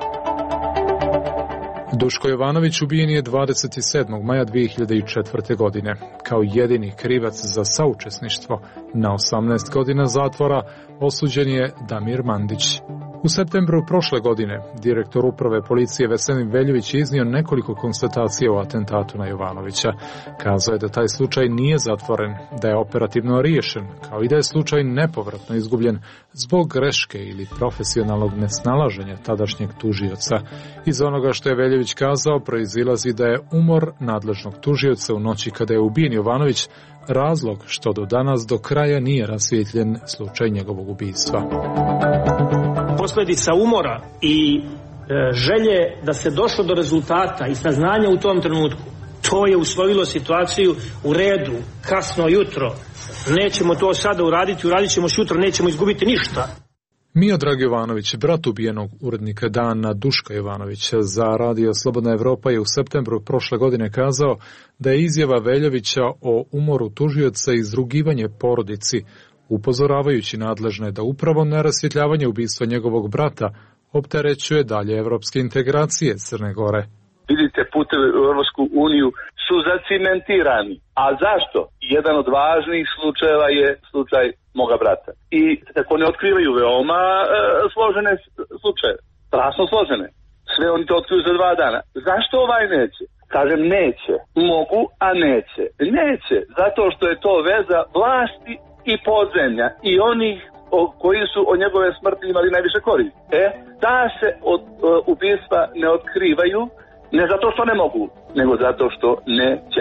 Duško Jovanović ubijen je 27. maja 2004. godine. Kao jedini krivac za saučesništvo na 18 godina zatvora osuđen je Damir Mandić. U septembru prošle godine direktor uprave policije Veselin Veljović je iznio nekoliko konstatacija o atentatu na Jovanovića. Kazao je da taj slučaj nije zatvoren, da je operativno riješen, kao i da je slučaj nepovratno izgubljen zbog greške ili profesionalnog nesnalaženja tadašnjeg tužioca. Iz onoga što je Veljović kazao proizilazi da je umor nadležnog tužioca u noći kada je ubijen Jovanović razlog što do danas do kraja nije rasvijetljen slučaj njegovog ubistva. Posljedica umora i želje da se došlo do rezultata i saznanja u tom trenutku, to je uslovilo situaciju u redu, kasno jutro. Nećemo to sada uraditi, uradit ćemo sutra, nećemo izgubiti ništa. Miodrag Jovanović, brat ubijenog urednika Dana Duška Jovanovića, za Radio Slobodna Evropa je u septembru prošle godine kazao da je izjava Veljovića o umoru tužioca izrugivanje porodici, upozoravajući nadležne da upravo nerasvjetljavanje ubistva njegovog brata opterećuje dalje evropske integracije Crne Gore. Vidite, putevi u Europsku uniju su zacimentirani. A zašto? Jedan od važnih slučajeva je slučaj moga brata. I tako ne otkrivaju veoma složene slučaje. Strašno složene. Sve oni to otkriju za 2 dana. Zašto ovaj neće? Kažem neće. Mogu, a neće. Neće. Zato što je to veza vlasti i podzemlja. I onih koji su od njegove smrti imali najviše koristi. Da se od ubistva ne otkrivaju, ne zato što ne mogu, nego zato što neće.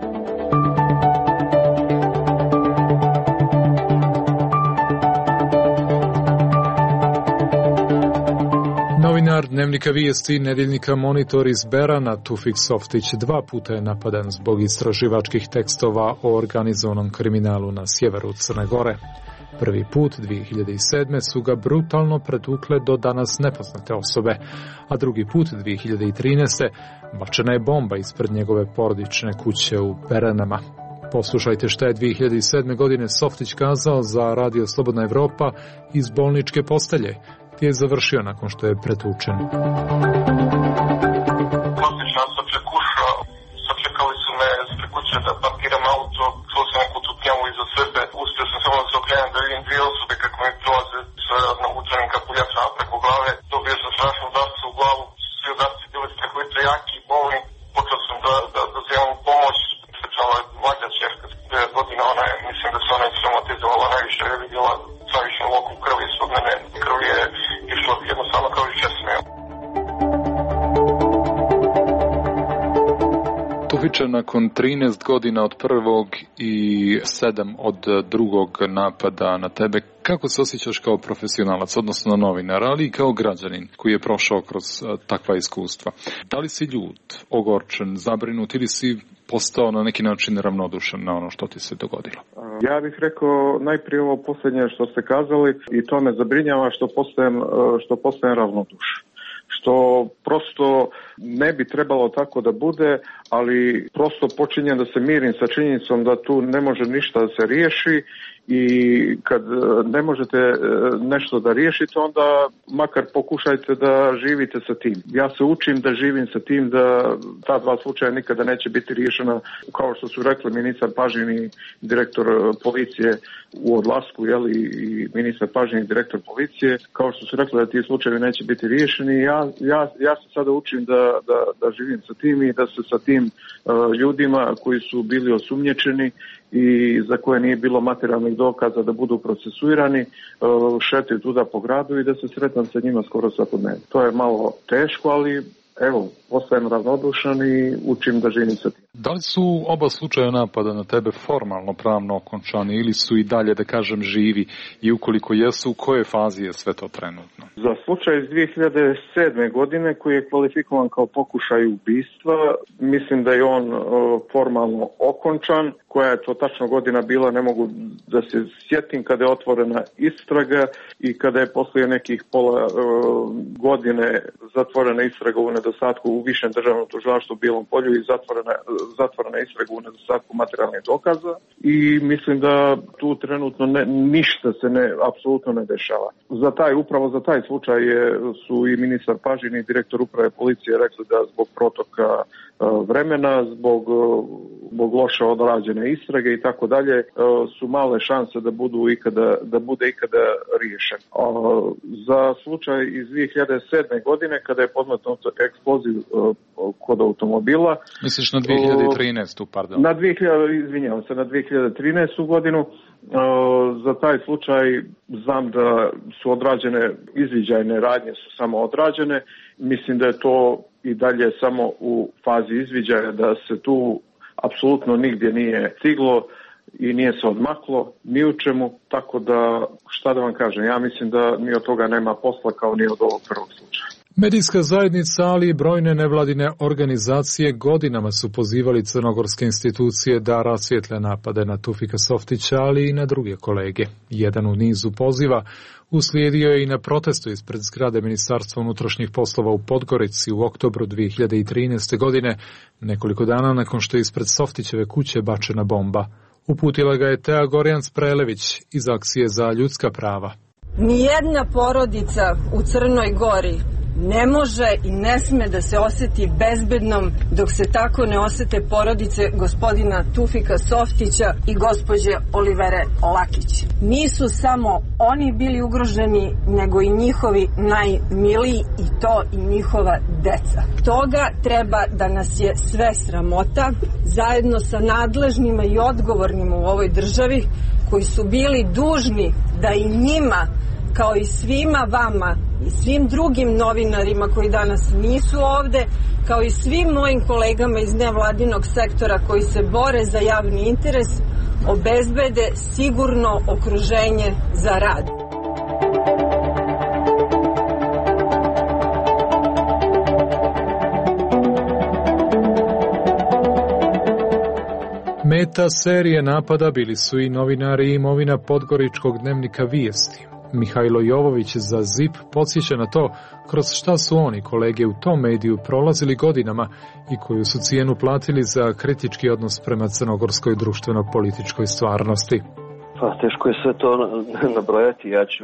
Novinar Dnevnika vijesti nedjeljnika Monitor iz Berana, Tufik Softić 2 puta je napadan zbog istraživačkih tekstova o organizovanom kriminalu na sjeveru Crne Gore. Prvi put 2007. su ga brutalno pretukle do danas nepoznate osobe, a drugi put 2013. bačena je bomba ispred njegove porodične kuće u Beranama. Poslušajte šta je 2007. godine Softić kazao za Radio Slobodna Evropa iz bolničke postelje, gdje je završio nakon što je pretučen. Sačekali su me ispred kuće da parkiram auto, čuo sam neku tutnjavu iza sebe, uspio sam samo da se okrenem da vidim 2 osobe kako mi prolaze sa navučenim kapuljačama preko glave, dobio sam strašnu udarcu u glavu, svi udarci bili strahovito jaki i bolni, počeo sam da zajemam pomoć, srečala je mlađa čerka, 9 godina, ona je, mislim da se ona je traumatizovala najviše, je vidjela najviše loku krvi ispod mene, krvi je išlo jednostavno kao i česme. Tufiče, nakon 13 godina od prvog i 7 od drugog napada na tebe, kako se osjećaš kao profesionalac, odnosno novinar, ali i kao građanin koji je prošao kroz takva iskustva? Da li si ljut, ogorčen, zabrinut ili si postao na neki način ravnodušan na ono što ti se dogodilo? Ja bih rekao najprije ovo posljednje što ste kazali i to me zabrinjava što postajem ravnodušan. Što prosto ne bi trebalo tako da bude, ali prosto počinjem da se mirim sa činjenicom da tu ne može ništa da se riješi i kad ne možete nešto da riješite, onda makar pokušajte da živite sa tim. Ja se učim da živim sa tim, da ta 2 slučaja nikada neće biti riješena, kao što su rekli ministar Pažin i direktor policije u odlasku, i ministar Pažin i direktor policije, kao što su rekli da ti slučajevi neće biti riješeni. Ja se sada učim da živim sa tim i da se sa tim ljudima koji su bili osumnjičeni i za koje nije bilo materijalnih dokaza da budu procesuirani, šetaju tuda po gradu i da se sretam sa njima skoro svakodnevno. To je malo teško, ali evo, ostajem ravnodušan i učim da živim sa tim. Da li su oba slučaja napada na tebe formalno pravno okončani ili su i dalje, da kažem, živi, i ukoliko jesu, u kojoj fazi je sve to trenutno? Za slučaj iz 2007. godine koji je kvalifikovan kao pokušaj ubistva, mislim da je on formalno okončan. Koja je to tačno godina bila, ne mogu da se sjetim, kada je otvorena istraga i kada je poslije nekih pola godine zatvorena istraga u nedostatku u Višem državnom tužilaštvu u Bijelom Polju i zatvorena zatvora na istragu u nedostatku materijalnih dokaza i mislim da tu trenutno ništa se apsolutno ne dešava. Upravo za taj slučaj su i ministar Pažin i direktor uprave policije rekli da zbog protoka vremena, zbog loše odrađene istrage i tako dalje su male šanse da bude ikada riješen. Za slučaj iz 2007. godine kada je podmetnut eksploziv kod automobila. Misliš na 2013. pardon? Na 2013. godinu. Za taj slučaj znam da su odrađene izviđajne radnje, su samo odrađene. Mislim da je to i dalje samo u fazi izviđaja, da se tu apsolutno nigdje nije stiglo i nije se odmaklo ni u čemu, tako da šta da vam kažem, ja mislim da ni od toga nema posla kao ni od ovog prvog slučaja. Medijska zajednica, ali i brojne nevladine organizacije godinama su pozivali crnogorske institucije da rasvijetle napade na Tufika Softića, ali i na druge kolege. Jedan u nizu poziva uslijedio je i na protestu ispred zgrade Ministarstva unutrašnjih poslova u Podgorici u oktobru 2013. godine, nekoliko dana nakon što je ispred Softićeve kuće bačena bomba. Uputila ga je Tea Gorjan-Sprelević iz Akcije za ljudska prava. Nijedna porodica u Crnoj Gori ne može i ne sme da se osjeti bezbednom dok se tako ne osjete porodice gospodina Tufika Softića i gospođe Olivere Lakić. Nisu samo oni bili ugroženi, nego i njihovi najmiliji i to i njihova deca. Toga treba da nas je sve sramota, zajedno sa nadležnima i odgovornima u ovoj državi, koji su bili dužni da i njima, kao i svima vama i svim drugim novinarima koji danas nisu ovde, kao i svim mojim kolegama iz nevladinog sektora koji se bore za javni interes, obezbede sigurno okruženje za rad. Meta serije napada bili su i novinari i imovina podgoričkog dnevnika Vijesti. Mihajlo Jovović za ZIP podsjeća na to kroz šta su oni, kolege u tom mediju, prolazili godinama i koju su cijenu platili za kritički odnos prema crnogorskoj društveno-političkoj stvarnosti. Pa teško je sve to nabrojati.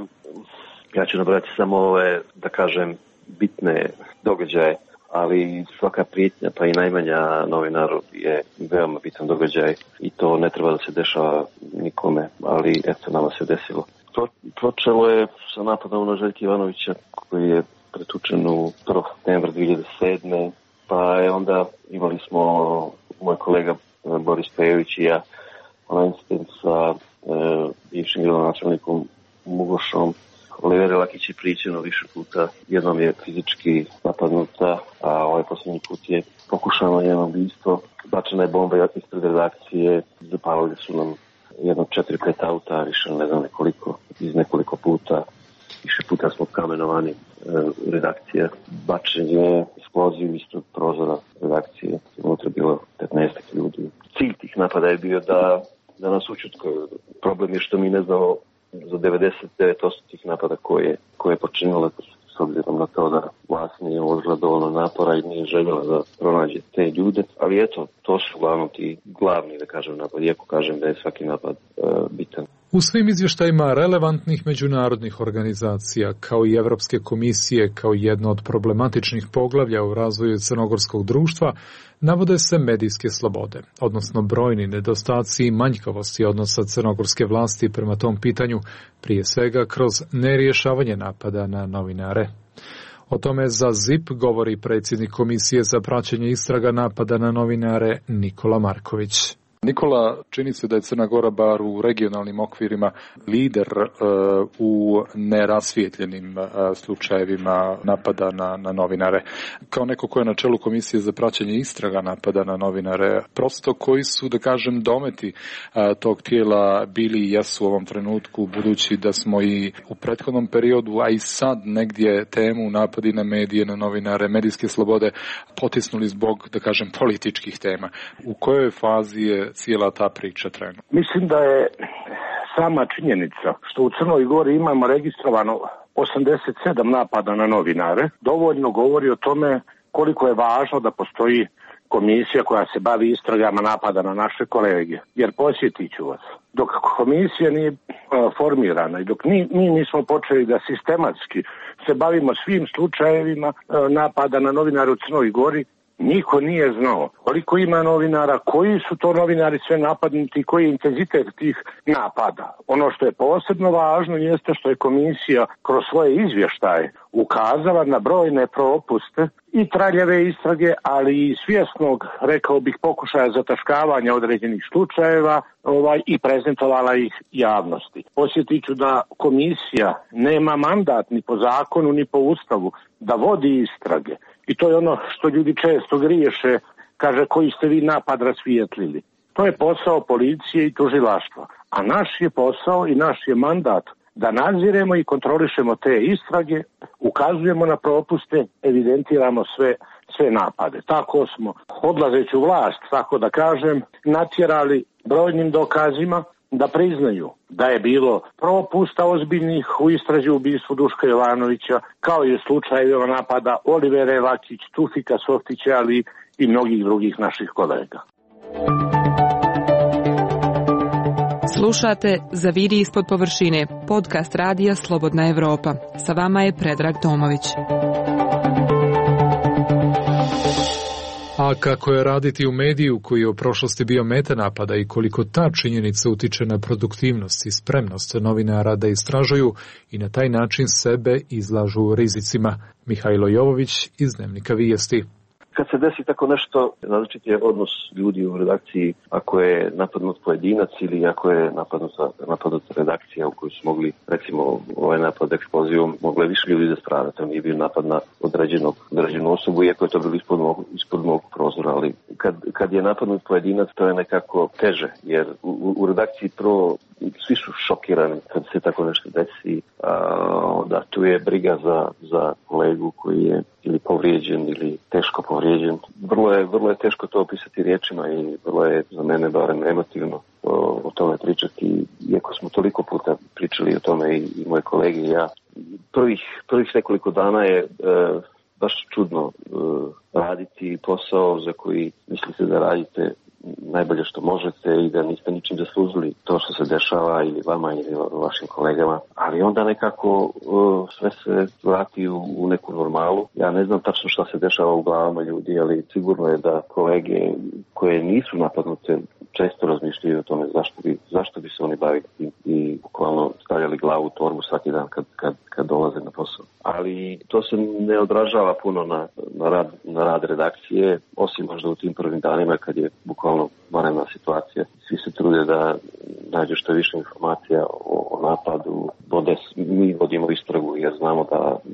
Ja ću nabrojati samo ove, da kažem, bitne događaje, ali svaka prijetnja, pa i najmanja novinaru je veoma bitan događaj i to ne treba da se dešava nikome, ali eto, nama se desilo. Počelo je sa napadom na Željka Ivanovića koji je pretučen u 1. septembra 2007. Pa je onda imali smo moj kolega Boris Pejović i ja onaj incident sa bivšim gradonačelnikom Mugošom. Olivera Lakić je pričeno više puta, jednom je fizički napadnuta, a ovaj posljednji put je pokušano njeno ubistvo. Bačena je bomba ispred redakcije, zapalili su nam jedno 4-5 auta, više ne znam iz nekoliko puta. Više puta smo kamenovani redakcija. Bačenje eksploziv ispred prozora redakcije. Unutra bilo 15 ljudi. Cilj tih napada je bio da nas učutkaju. Problem je što mi ne znamo za 99% tih napada koje je počinilo, s obzirom na to da vlast nije uložila dovoljno napora i nije željela da pronađe te ljude. Ali eto, to su uglavnom ti glavni, da kažem, napad. Iako kažem da je svaki napad bitan. U svim izvještajima relevantnih međunarodnih organizacija, kao i Evropske komisije, kao jedno od problematičnih poglavlja u razvoju crnogorskog društva, navode se medijske slobode, odnosno brojni nedostaci i manjkavosti odnosa crnogorske vlasti prema tom pitanju, prije svega kroz nerješavanje napada na novinare. O tome za ZIP govori predsjednik Komisije za praćenje istraga napada na novinare Nikola Marković. Nikola, čini se da je Crna Gora bar u regionalnim okvirima lider u nerasvijetljenim slučajevima napada na novinare. Kao neko ko je na čelu Komisije za praćenje istraga napada na novinare, prosto koji su, da kažem, dometi tog tijela bili i jesu u ovom trenutku, budući da smo i u prethodnom periodu, a i sad negdje temu napadi na medije, na novinare, medijske slobode potisnuli zbog, da kažem, političkih tema. U kojoj fazi je cijela ta priča trenutno? Mislim da je sama činjenica što u Crnoj Gori imamo registrovano 87 napada na novinare dovoljno govori o tome koliko je važno da postoji komisija koja se bavi istragama napada na naše kolege. Jer posjetit ću vas, dok komisija nije formirana i dok mi nismo počeli da sistematski se bavimo svim slučajevima napada na novinare u Crnoj Gori, niko nije znao koliko ima novinara, koji su to novinari sve napadnuti i koji je intenzitet tih napada. Ono što je posebno važno jeste što je komisija kroz svoje izvještaje ukazala na brojne propuste i traljave istrage, ali i svjesnog, rekao bih, pokušaja zataškavanja određenih slučajeva i prezentovala ih javnosti. Posjetit ću da komisija nema mandat ni po zakonu ni po ustavu da vodi istrage. I to je ono što ljudi često griješe, kaže koji ste vi napad rasvijetlili. To je posao policije i tužilaštva. A naš je posao i naš je mandat da nadziremo i kontrolišemo te istrage, ukazujemo na propuste, evidentiramo sve napade. Tako smo, odlazeći u vlast, tako da kažem, natjerali brojnim dokazima da priznaju da je bilo propusta ozbiljnih u istrazi ubistvu Duška Jovanovića, kao i u slučajevima napada Olivere Lakić, Tufika Softića, ali i mnogih drugih naših kolega. Slušate Zaviri ispod površine, podcast radija Slobodna Evropa. Sa vama je Predrag Tomović. A kako je raditi u mediju koji je u prošlosti bio meta napada i koliko ta činjenica utiče na produktivnost i spremnost novinara da istražuju i na taj način sebe izlažu rizicima. Mihajlo Jovović iz Dnevnika Vijesti. Kad se desi tako nešto, različit je odnos ljudi u redakciji, ako je napadnut pojedinac ili ako je napadnuta redakcija u kojoj su mogli, recimo, ovaj napad eksplozijom, mogle više ljudi da strada. To nije bio napad na određenu osobu, iako je to bilo ispod mog prozora, ali kad je napadnut pojedinac, to je nekako teže, jer u redakciji prvo svi su šokirani kad se tako nešto desi, da tu je briga za kolegu koji je ili povrijeđen ili teško povrijeđen. Vrlo je teško to opisati riječima i vrlo je za mene barem emotivno o tome pričati, iako smo toliko puta pričali o tome i moje kolege i ja. Prvih nekoliko dana je baš čudno raditi posao za koji mislite da radite najbolje što možete i da niste ničim zaslužili to što se dešava ili vama ili vašim kolegama, ali onda nekako sve se vrati u neku normalu. Ja ne znam tačno šta se dešava u glavama ljudi, ali sigurno je da kolege koje nisu napadnute često razmišljaju o tome zašto bi se oni bavili i bukvalno stavljali glavu u torbu svaki dan kad dolaze na posao. Ali to se ne odražava puno na rad redakcije, osim možda u tim prvim danima kad je bukvalno vanredna situacija. Svi se trude da nađu što više informacija o napadu. Mi vodimo istragu jer znamo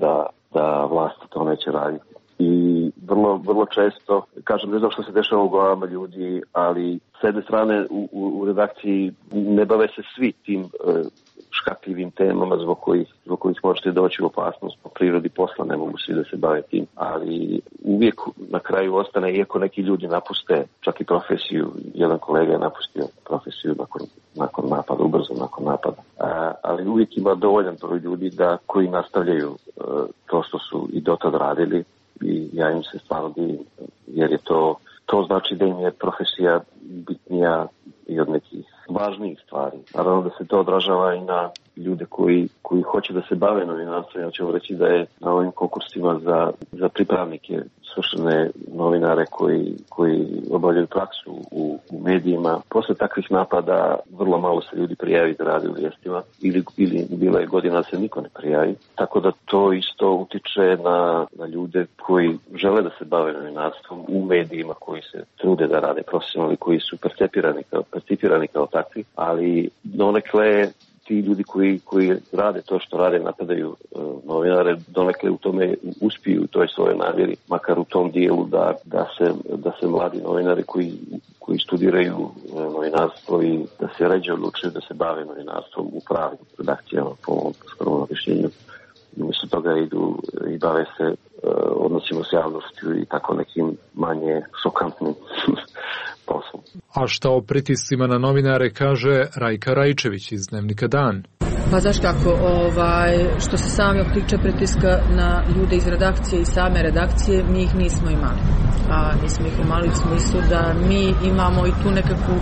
da vlast to neće raditi. I vrlo često, kažem, ne znam što se dešava u glavama ljudi, ali s jedne strane u redakciji ne bave se svi tim škakljivim temama zbog kojih možete doći u opasnost. Po prirodi posla ne mogu svi da se bave tim, ali uvijek na kraju ostane, iako neki ljudi napuste čak i profesiju, jedan kolega je napustio profesiju nakon napada, ubrzo nakon napada, ali uvijek ima dovoljan broj ljudi koji nastavljaju to što su i dotad radili i ja im se stvarno divim, jer je to znači da im je profesija bitnija i od nekih važnijih stvari. Naravno da se to odražava i na ljude koji hoće da se bave novinarstvom. Ja ću vam reći da je na ovim konkursima za pripravnike svršene novinare koji obavljaju praksu u medijima. Posle takvih napada vrlo malo se ljudi prijavi da radi u vijestima ili bila je godina da se niko ne prijavi. Tako da to isto utiče na ljude koji žele da se bave novinarstvom u medijima, koji se trude da rade profesionalno, koji su percipirani kao takvi, ali donekle ti ljudi koji rade to što rade, napadaju novinare, donekle u tome uspiju u toj svojoj namjeri, makar u tom dijelu da se mladi novinari koji studiraju novinarstvo i da se ređe odlučuju da se bave novinarstvom u pravim redakcijama po ovom skromnom objašnjenju. I umjesto toga idu i bave se odnosima s javnošću i tako nekim manje šokantnim poslom. A šta o pritiscima na novinare kaže Rajka Rajčević iz Dnevnika Dan? Pa znaš kako, što se samog tiče pritiska na ljude iz redakcije i same redakcije, mi ih nismo imali. Nismo ih imali u smislu da mi imamo i tu nekakvu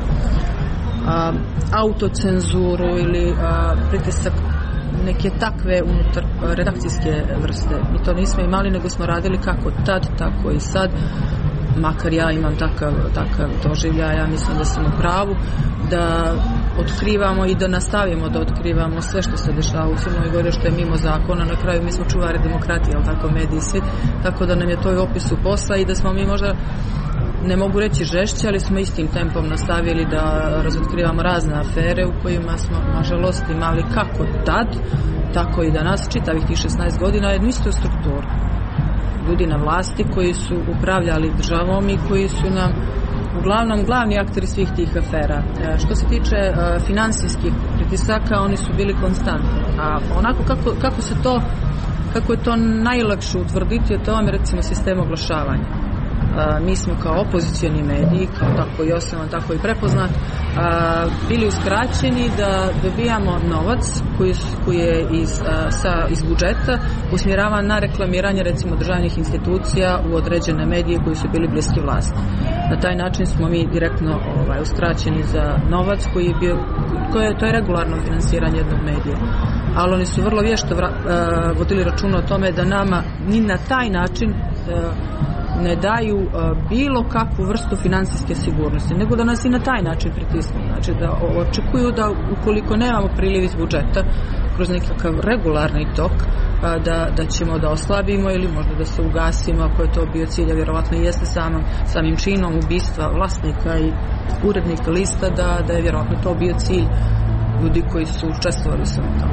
autocenzuru ili pritisak neke takve unutar redakcijske vrste. Mi to nismo imali, nego smo radili kako tad, tako i sad. Makar ja imam takav doživljaj, ja mislim da sam u pravu, da otkrivamo i da nastavimo da otkrivamo sve što se dešava u Crnoj Gori, što je mimo zakona. Na kraju mi smo čuvari demokratije, ali tako mediji svi, tako da nam je to i opisu posla i da smo mi možda, ne mogu reći žešće, ali smo istim tempom nastavili da razotkrivamo razne afere u kojima smo, nažalost, imali kako tad, tako i danas, čitavih tih 16 godina, jednu istu strukturu. Ljudi na vlasti koji su upravljali državom i koji su nam uglavnom glavni akteri svih tih afera. Što se tiče finansijskih pritisaka, oni su bili konstantni. A onako kako je to najlakše utvrditi, je to vam recimo sistem oglašavanja. Mi smo kao opozicioni mediji, kao tako i osnovan, tako i prepoznat, bili uskraćeni da dobijamo novac koji je iz budžeta usmjeravan na reklamiranje recimo državnih institucija u određene medije koji su bili bliski vlasti. Na taj način smo mi direktno uskraćeni za novac to je regularno finansiranje jednog medija. Ali oni su vrlo vješto vodili računa o tome da nama ni na taj način ne daju bilo kakvu vrstu financijske sigurnosti, nego da nas i na taj način pritisnu. Znači da očekuju da ukoliko nemamo priliv iz budžeta kroz nekakav regularni tok, da ćemo da oslabimo ili možda da se ugasimo, ako je to bio cilj, a vjerovatno i jeste samim činom ubistva vlasnika i urednika lista, da je vjerovatno to bio cilj ljudi koji su učestvovali sa tom.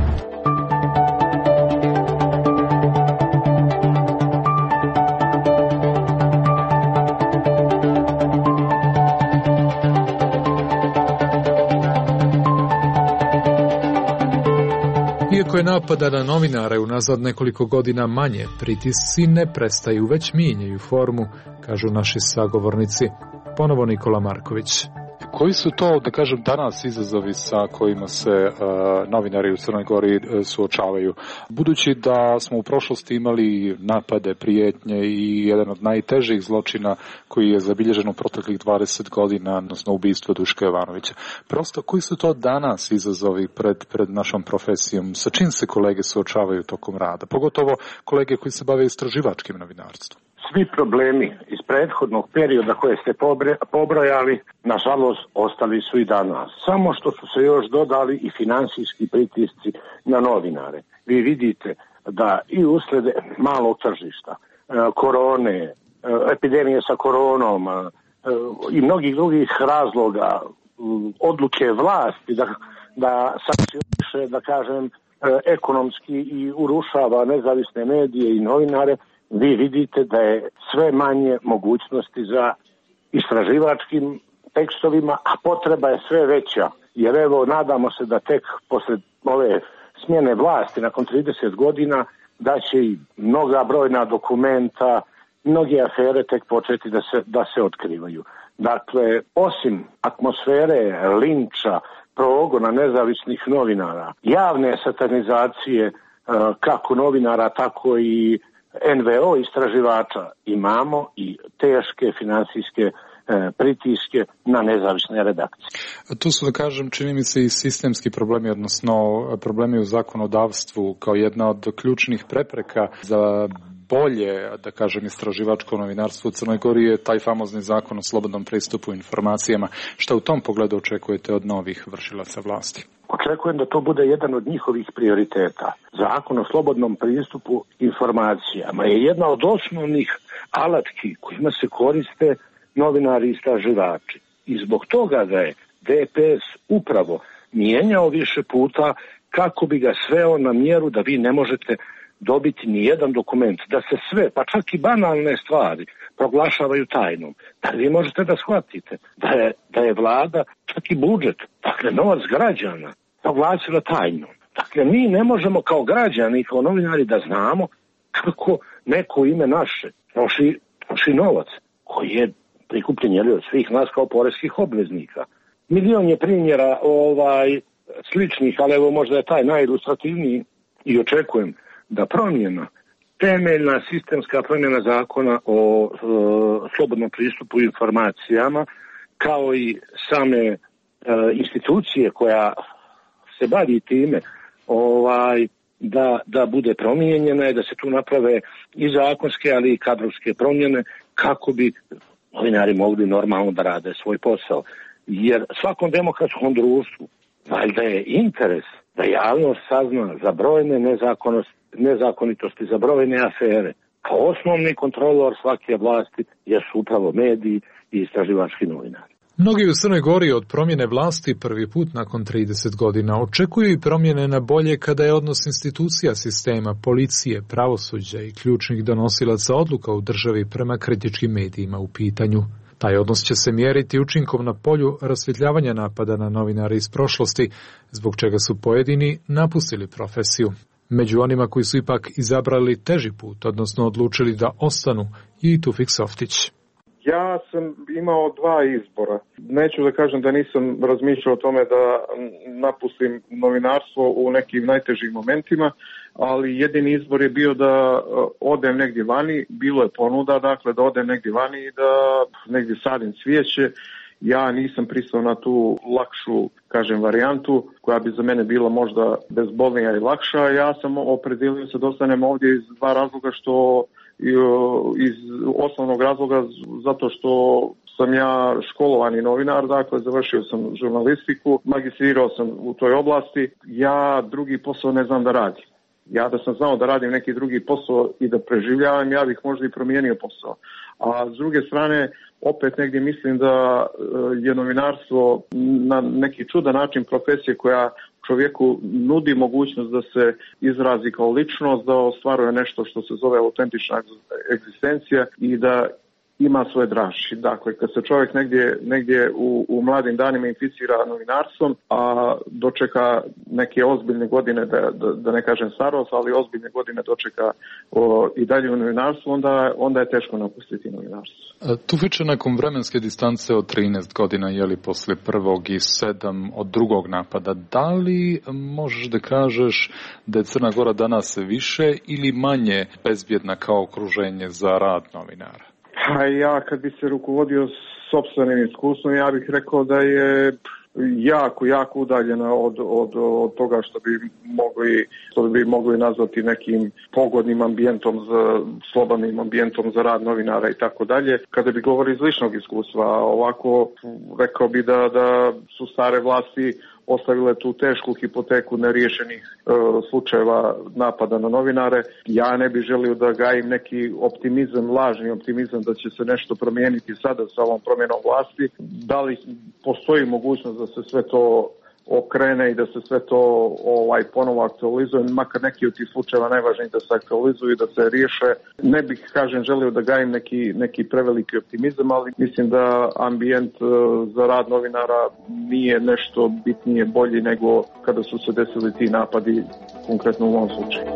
Iako je napada na novinare unazad nekoliko godina manje, pritisci ne prestaju, već mijenjaju formu, kažu naši sagovornici. Ponovo Nikola Marković. Koji su to, da kažem, danas izazovi sa kojima se novinari u Crnoj Gori suočavaju? Budući da smo u prošlosti imali napade, prijetnje i jedan od najtežih zločina koji je zabilježen u proteklih 20 godina, odnosno ubistvo Duška Jovanovića. Prosto, koji su to danas izazovi pred našom profesijom? Sa čim se kolege suočavaju tokom rada? Pogotovo kolege koji se bave istraživačkim novinarstvom. Svi problemi iz prethodnog perioda koje ste pobrojali, nažalost, ostali su i danas. Samo što su se još dodali i finansijski pritisci na novinare. Vi vidite da i usled malog tržišta, korone, epidemije sa koronom i mnogih drugih razloga, odluke vlasti da sankcioniše, da kažem, ekonomski i urušava nezavisne medije i novinare, vi vidite da je sve manje mogućnosti za istraživačkim tekstovima, a potreba je sve veća. Jer evo, nadamo se da tek posle ove smjene vlasti, nakon 30 godina, da će i mnoga brojna dokumenta, mnoge afere tek početi da se otkrivaju. Dakle, osim atmosfere linča, progona nezavisnih novinara, javne satanizacije kako novinara, tako i NVO istraživača, imamo i teške finansijske pritiske na nezavisne redakcije. Tu su, da kažem, čini mi se i sistemski problemi, odnosno problemi u zakonodavstvu kao jedna od ključnih prepreka za bolje, da kažem, istraživačko novinarstvo u Crnoj Gori je taj famozni zakon o slobodnom pristupu informacijama. Šta u tom pogledu očekujete od novih vršilaca vlasti? Očekujem da to bude jedan od njihovih prioriteta. Zakon o slobodnom pristupu informacijama je jedna od osnovnih alatki kojima se koriste novinari i istraživači. I zbog toga ga je DPS upravo mijenjao više puta kako bi ga sveo na mjeru da vi ne možete dobiti ni jedan dokument, da se sve, pa čak i banalne stvari, proglašavaju tajnom. Da vi možete da shvatite da je vlada, čak i budžet, dakle novac građana, proglasila tajnom. Dakle, mi ne možemo kao građani, kao novinari da znamo kako neko ime naše troši novac koji je prikupljen od svih nas kao poreskih obveznika. Milion je primjera sličnih, ali evo možda je taj najilustrativniji i očekujem da promjena, temeljna sistemska promjena zakona o slobodnom pristupu informacijama, kao i same institucije koja se bavi time, da bude promijenjena i da se tu naprave i zakonske, ali i kadrovske promjene kako bi novinari mogli normalno da rade svoj posao. Jer svakom demokratskom društvu valjda je interes da javnost sazna za brojne nezakonitosti, za brojne afere. A osnovni kontrolor svake vlasti jesu upravo mediji i istraživački novinari. Mnogi u Crnoj Gori od promjene vlasti prvi put nakon 30 godina očekuju i promjene na bolje kada je odnos institucija sistema, policije, pravosuđa i ključnih donosilaca odluka u državi prema kritičkim medijima u pitanju. Taj odnos će se mjeriti učinkom na polju rasvjetljavanja napada na novinare iz prošlosti, zbog čega su pojedini napustili profesiju. Među onima koji su ipak izabrali teži put, odnosno odlučili da ostanu, i Tufik Softić. Ja sam imao dva izbora. Neću da kažem da nisam razmišljao o tome da napustim novinarstvo u nekim najtežim momentima, ali jedini izbor je bio da odem negdje vani. Bilo je ponuda, dakle, da odem negdje vani i da negdje sadim cvijeće. Ja nisam pristao na tu lakšu, kažem, varijantu koja bi za mene bila možda bezbolnija i lakša. Ja sam opredelio se da ostanem ovdje iz dva razloga, što iz osnovnog razloga zato što sam ja školovani novinar, dakle završio sam žurnalistiku, magistrirao sam u toj oblasti. Ja drugi posao ne znam da radim. Ja da sam znao da radim neki drugi posao i da preživljavam, ja bih možda i promijenio posao. A s druge strane, opet negdje mislim da je novinarstvo na neki čudan način profesije koja čovjeku nudi mogućnost da se izrazi kao ličnost, da ostvaruje nešto što se zove autentična egzistencija i da ima svoje draži. Dakle, kad se čovjek negdje u mladim danima inficira novinarstvom, a dočeka neke ozbiljne godine, da ne kažem starost, ali ozbiljne godine dočeka i dalje u novinarstvu, onda je teško napustiti novinarstvo. Tufiče, nakon vremenske distance od 13 godina, jeli posle prvog i 7 od drugog napada, da li možeš da kažeš da je Crna Gora danas više ili manje bezbjedna kao okruženje za rad novinara? A ja kad bi se rukovodio sopstvenim iskustvom, ja bih rekao da je jako udaljena od toga što bi mogli nazvati nekim pogodnim ambijentom, slobodnim ambijentom za rad novinara i tako dalje. Kada bi govorio iz ličnog iskustva, ovako rekao bi da su stare vlasti ostavile tu tešku hipoteku neriješenih slučajeva napada na novinare. Ja ne bih želio da gajim neki optimizam, lažni optimizam da će se nešto promijeniti sada sa ovom promjenom vlasti. Da li postoji mogućnost da se sve to okrene i da se sve to ponovo aktualizuje, makar neki od tih slučajeva najvažniji da se aktualizuju i da se riješe. Ne bih, želio da gajim neki preveliki optimizam, ali mislim da ambijent za rad novinara nije nešto bitnije bolji nego kada su se desili ti napadi, konkretno u ovom slučaju.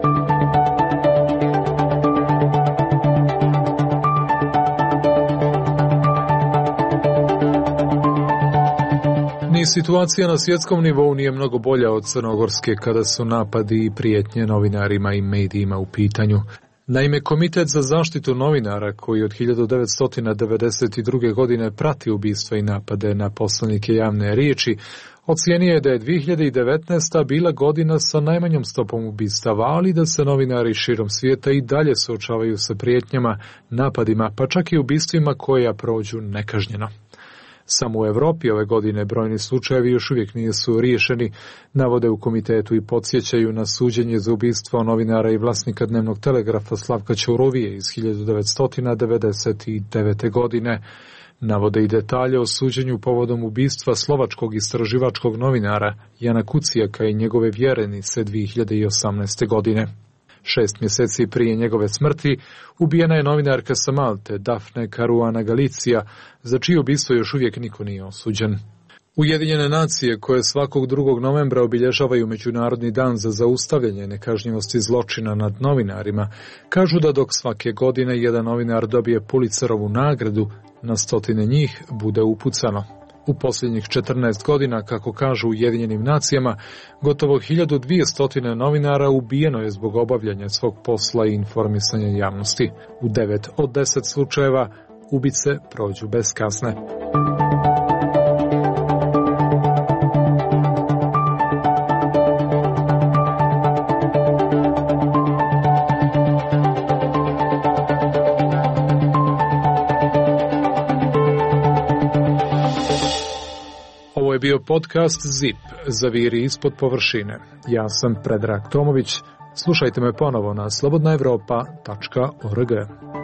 Ni situacija na svjetskom nivou nije mnogo bolja od crnogorske kada su napadi i prijetnje novinarima i medijima u pitanju. Naime, Komitet za zaštitu novinara, koji od 1992. godine prati ubistva i napade na poslanike javne riječi, ocijenio je da je 2019. bila godina sa najmanjom stopom ubistava, ali da se novinari širom svijeta i dalje suočavaju sa prijetnjama, napadima, pa čak i ubistvima koja prođu nekažnjeno. Samo u Europi ove godine brojni slučajevi još uvijek nisu riješeni, navode u komitetu i podsjećaju na suđenje za ubistvo novinara i vlasnika dnevnog telegrafa Slavka Ćurovije iz 1999. godine. Navode i detalje o suđenju povodom ubistva slovačkog istraživačkog novinara Jana Kucijaka i njegove vjerenice 2018. godine. 6 mjeseci prije njegove smrti ubijena je novinarka sa Malte, Dafne Caruana Galizia, za čije ubistvo još uvijek niko nije osuđen. Ujedinjene nacije, koje svakog 2. novembra obilježavaju Međunarodni dan za zaustavljanje nekažnjivosti zločina nad novinarima, kažu da dok svake godine jedan novinar dobije Pulitzerovu nagradu, na stotine njih bude upucano. U posljednjih 14 godina, kako kažu u Ujedinjenim nacijama, gotovo 1200 novinara ubijeno je zbog obavljanja svog posla i informisanja javnosti. U 9 od 10 slučajeva ubice prođu bez kazne. Ovo je bio podcast ZIP, Zaviri ispod površine. Ja sam Predrag Tomović. Slušajte me ponovo na slobodnaevropa.org.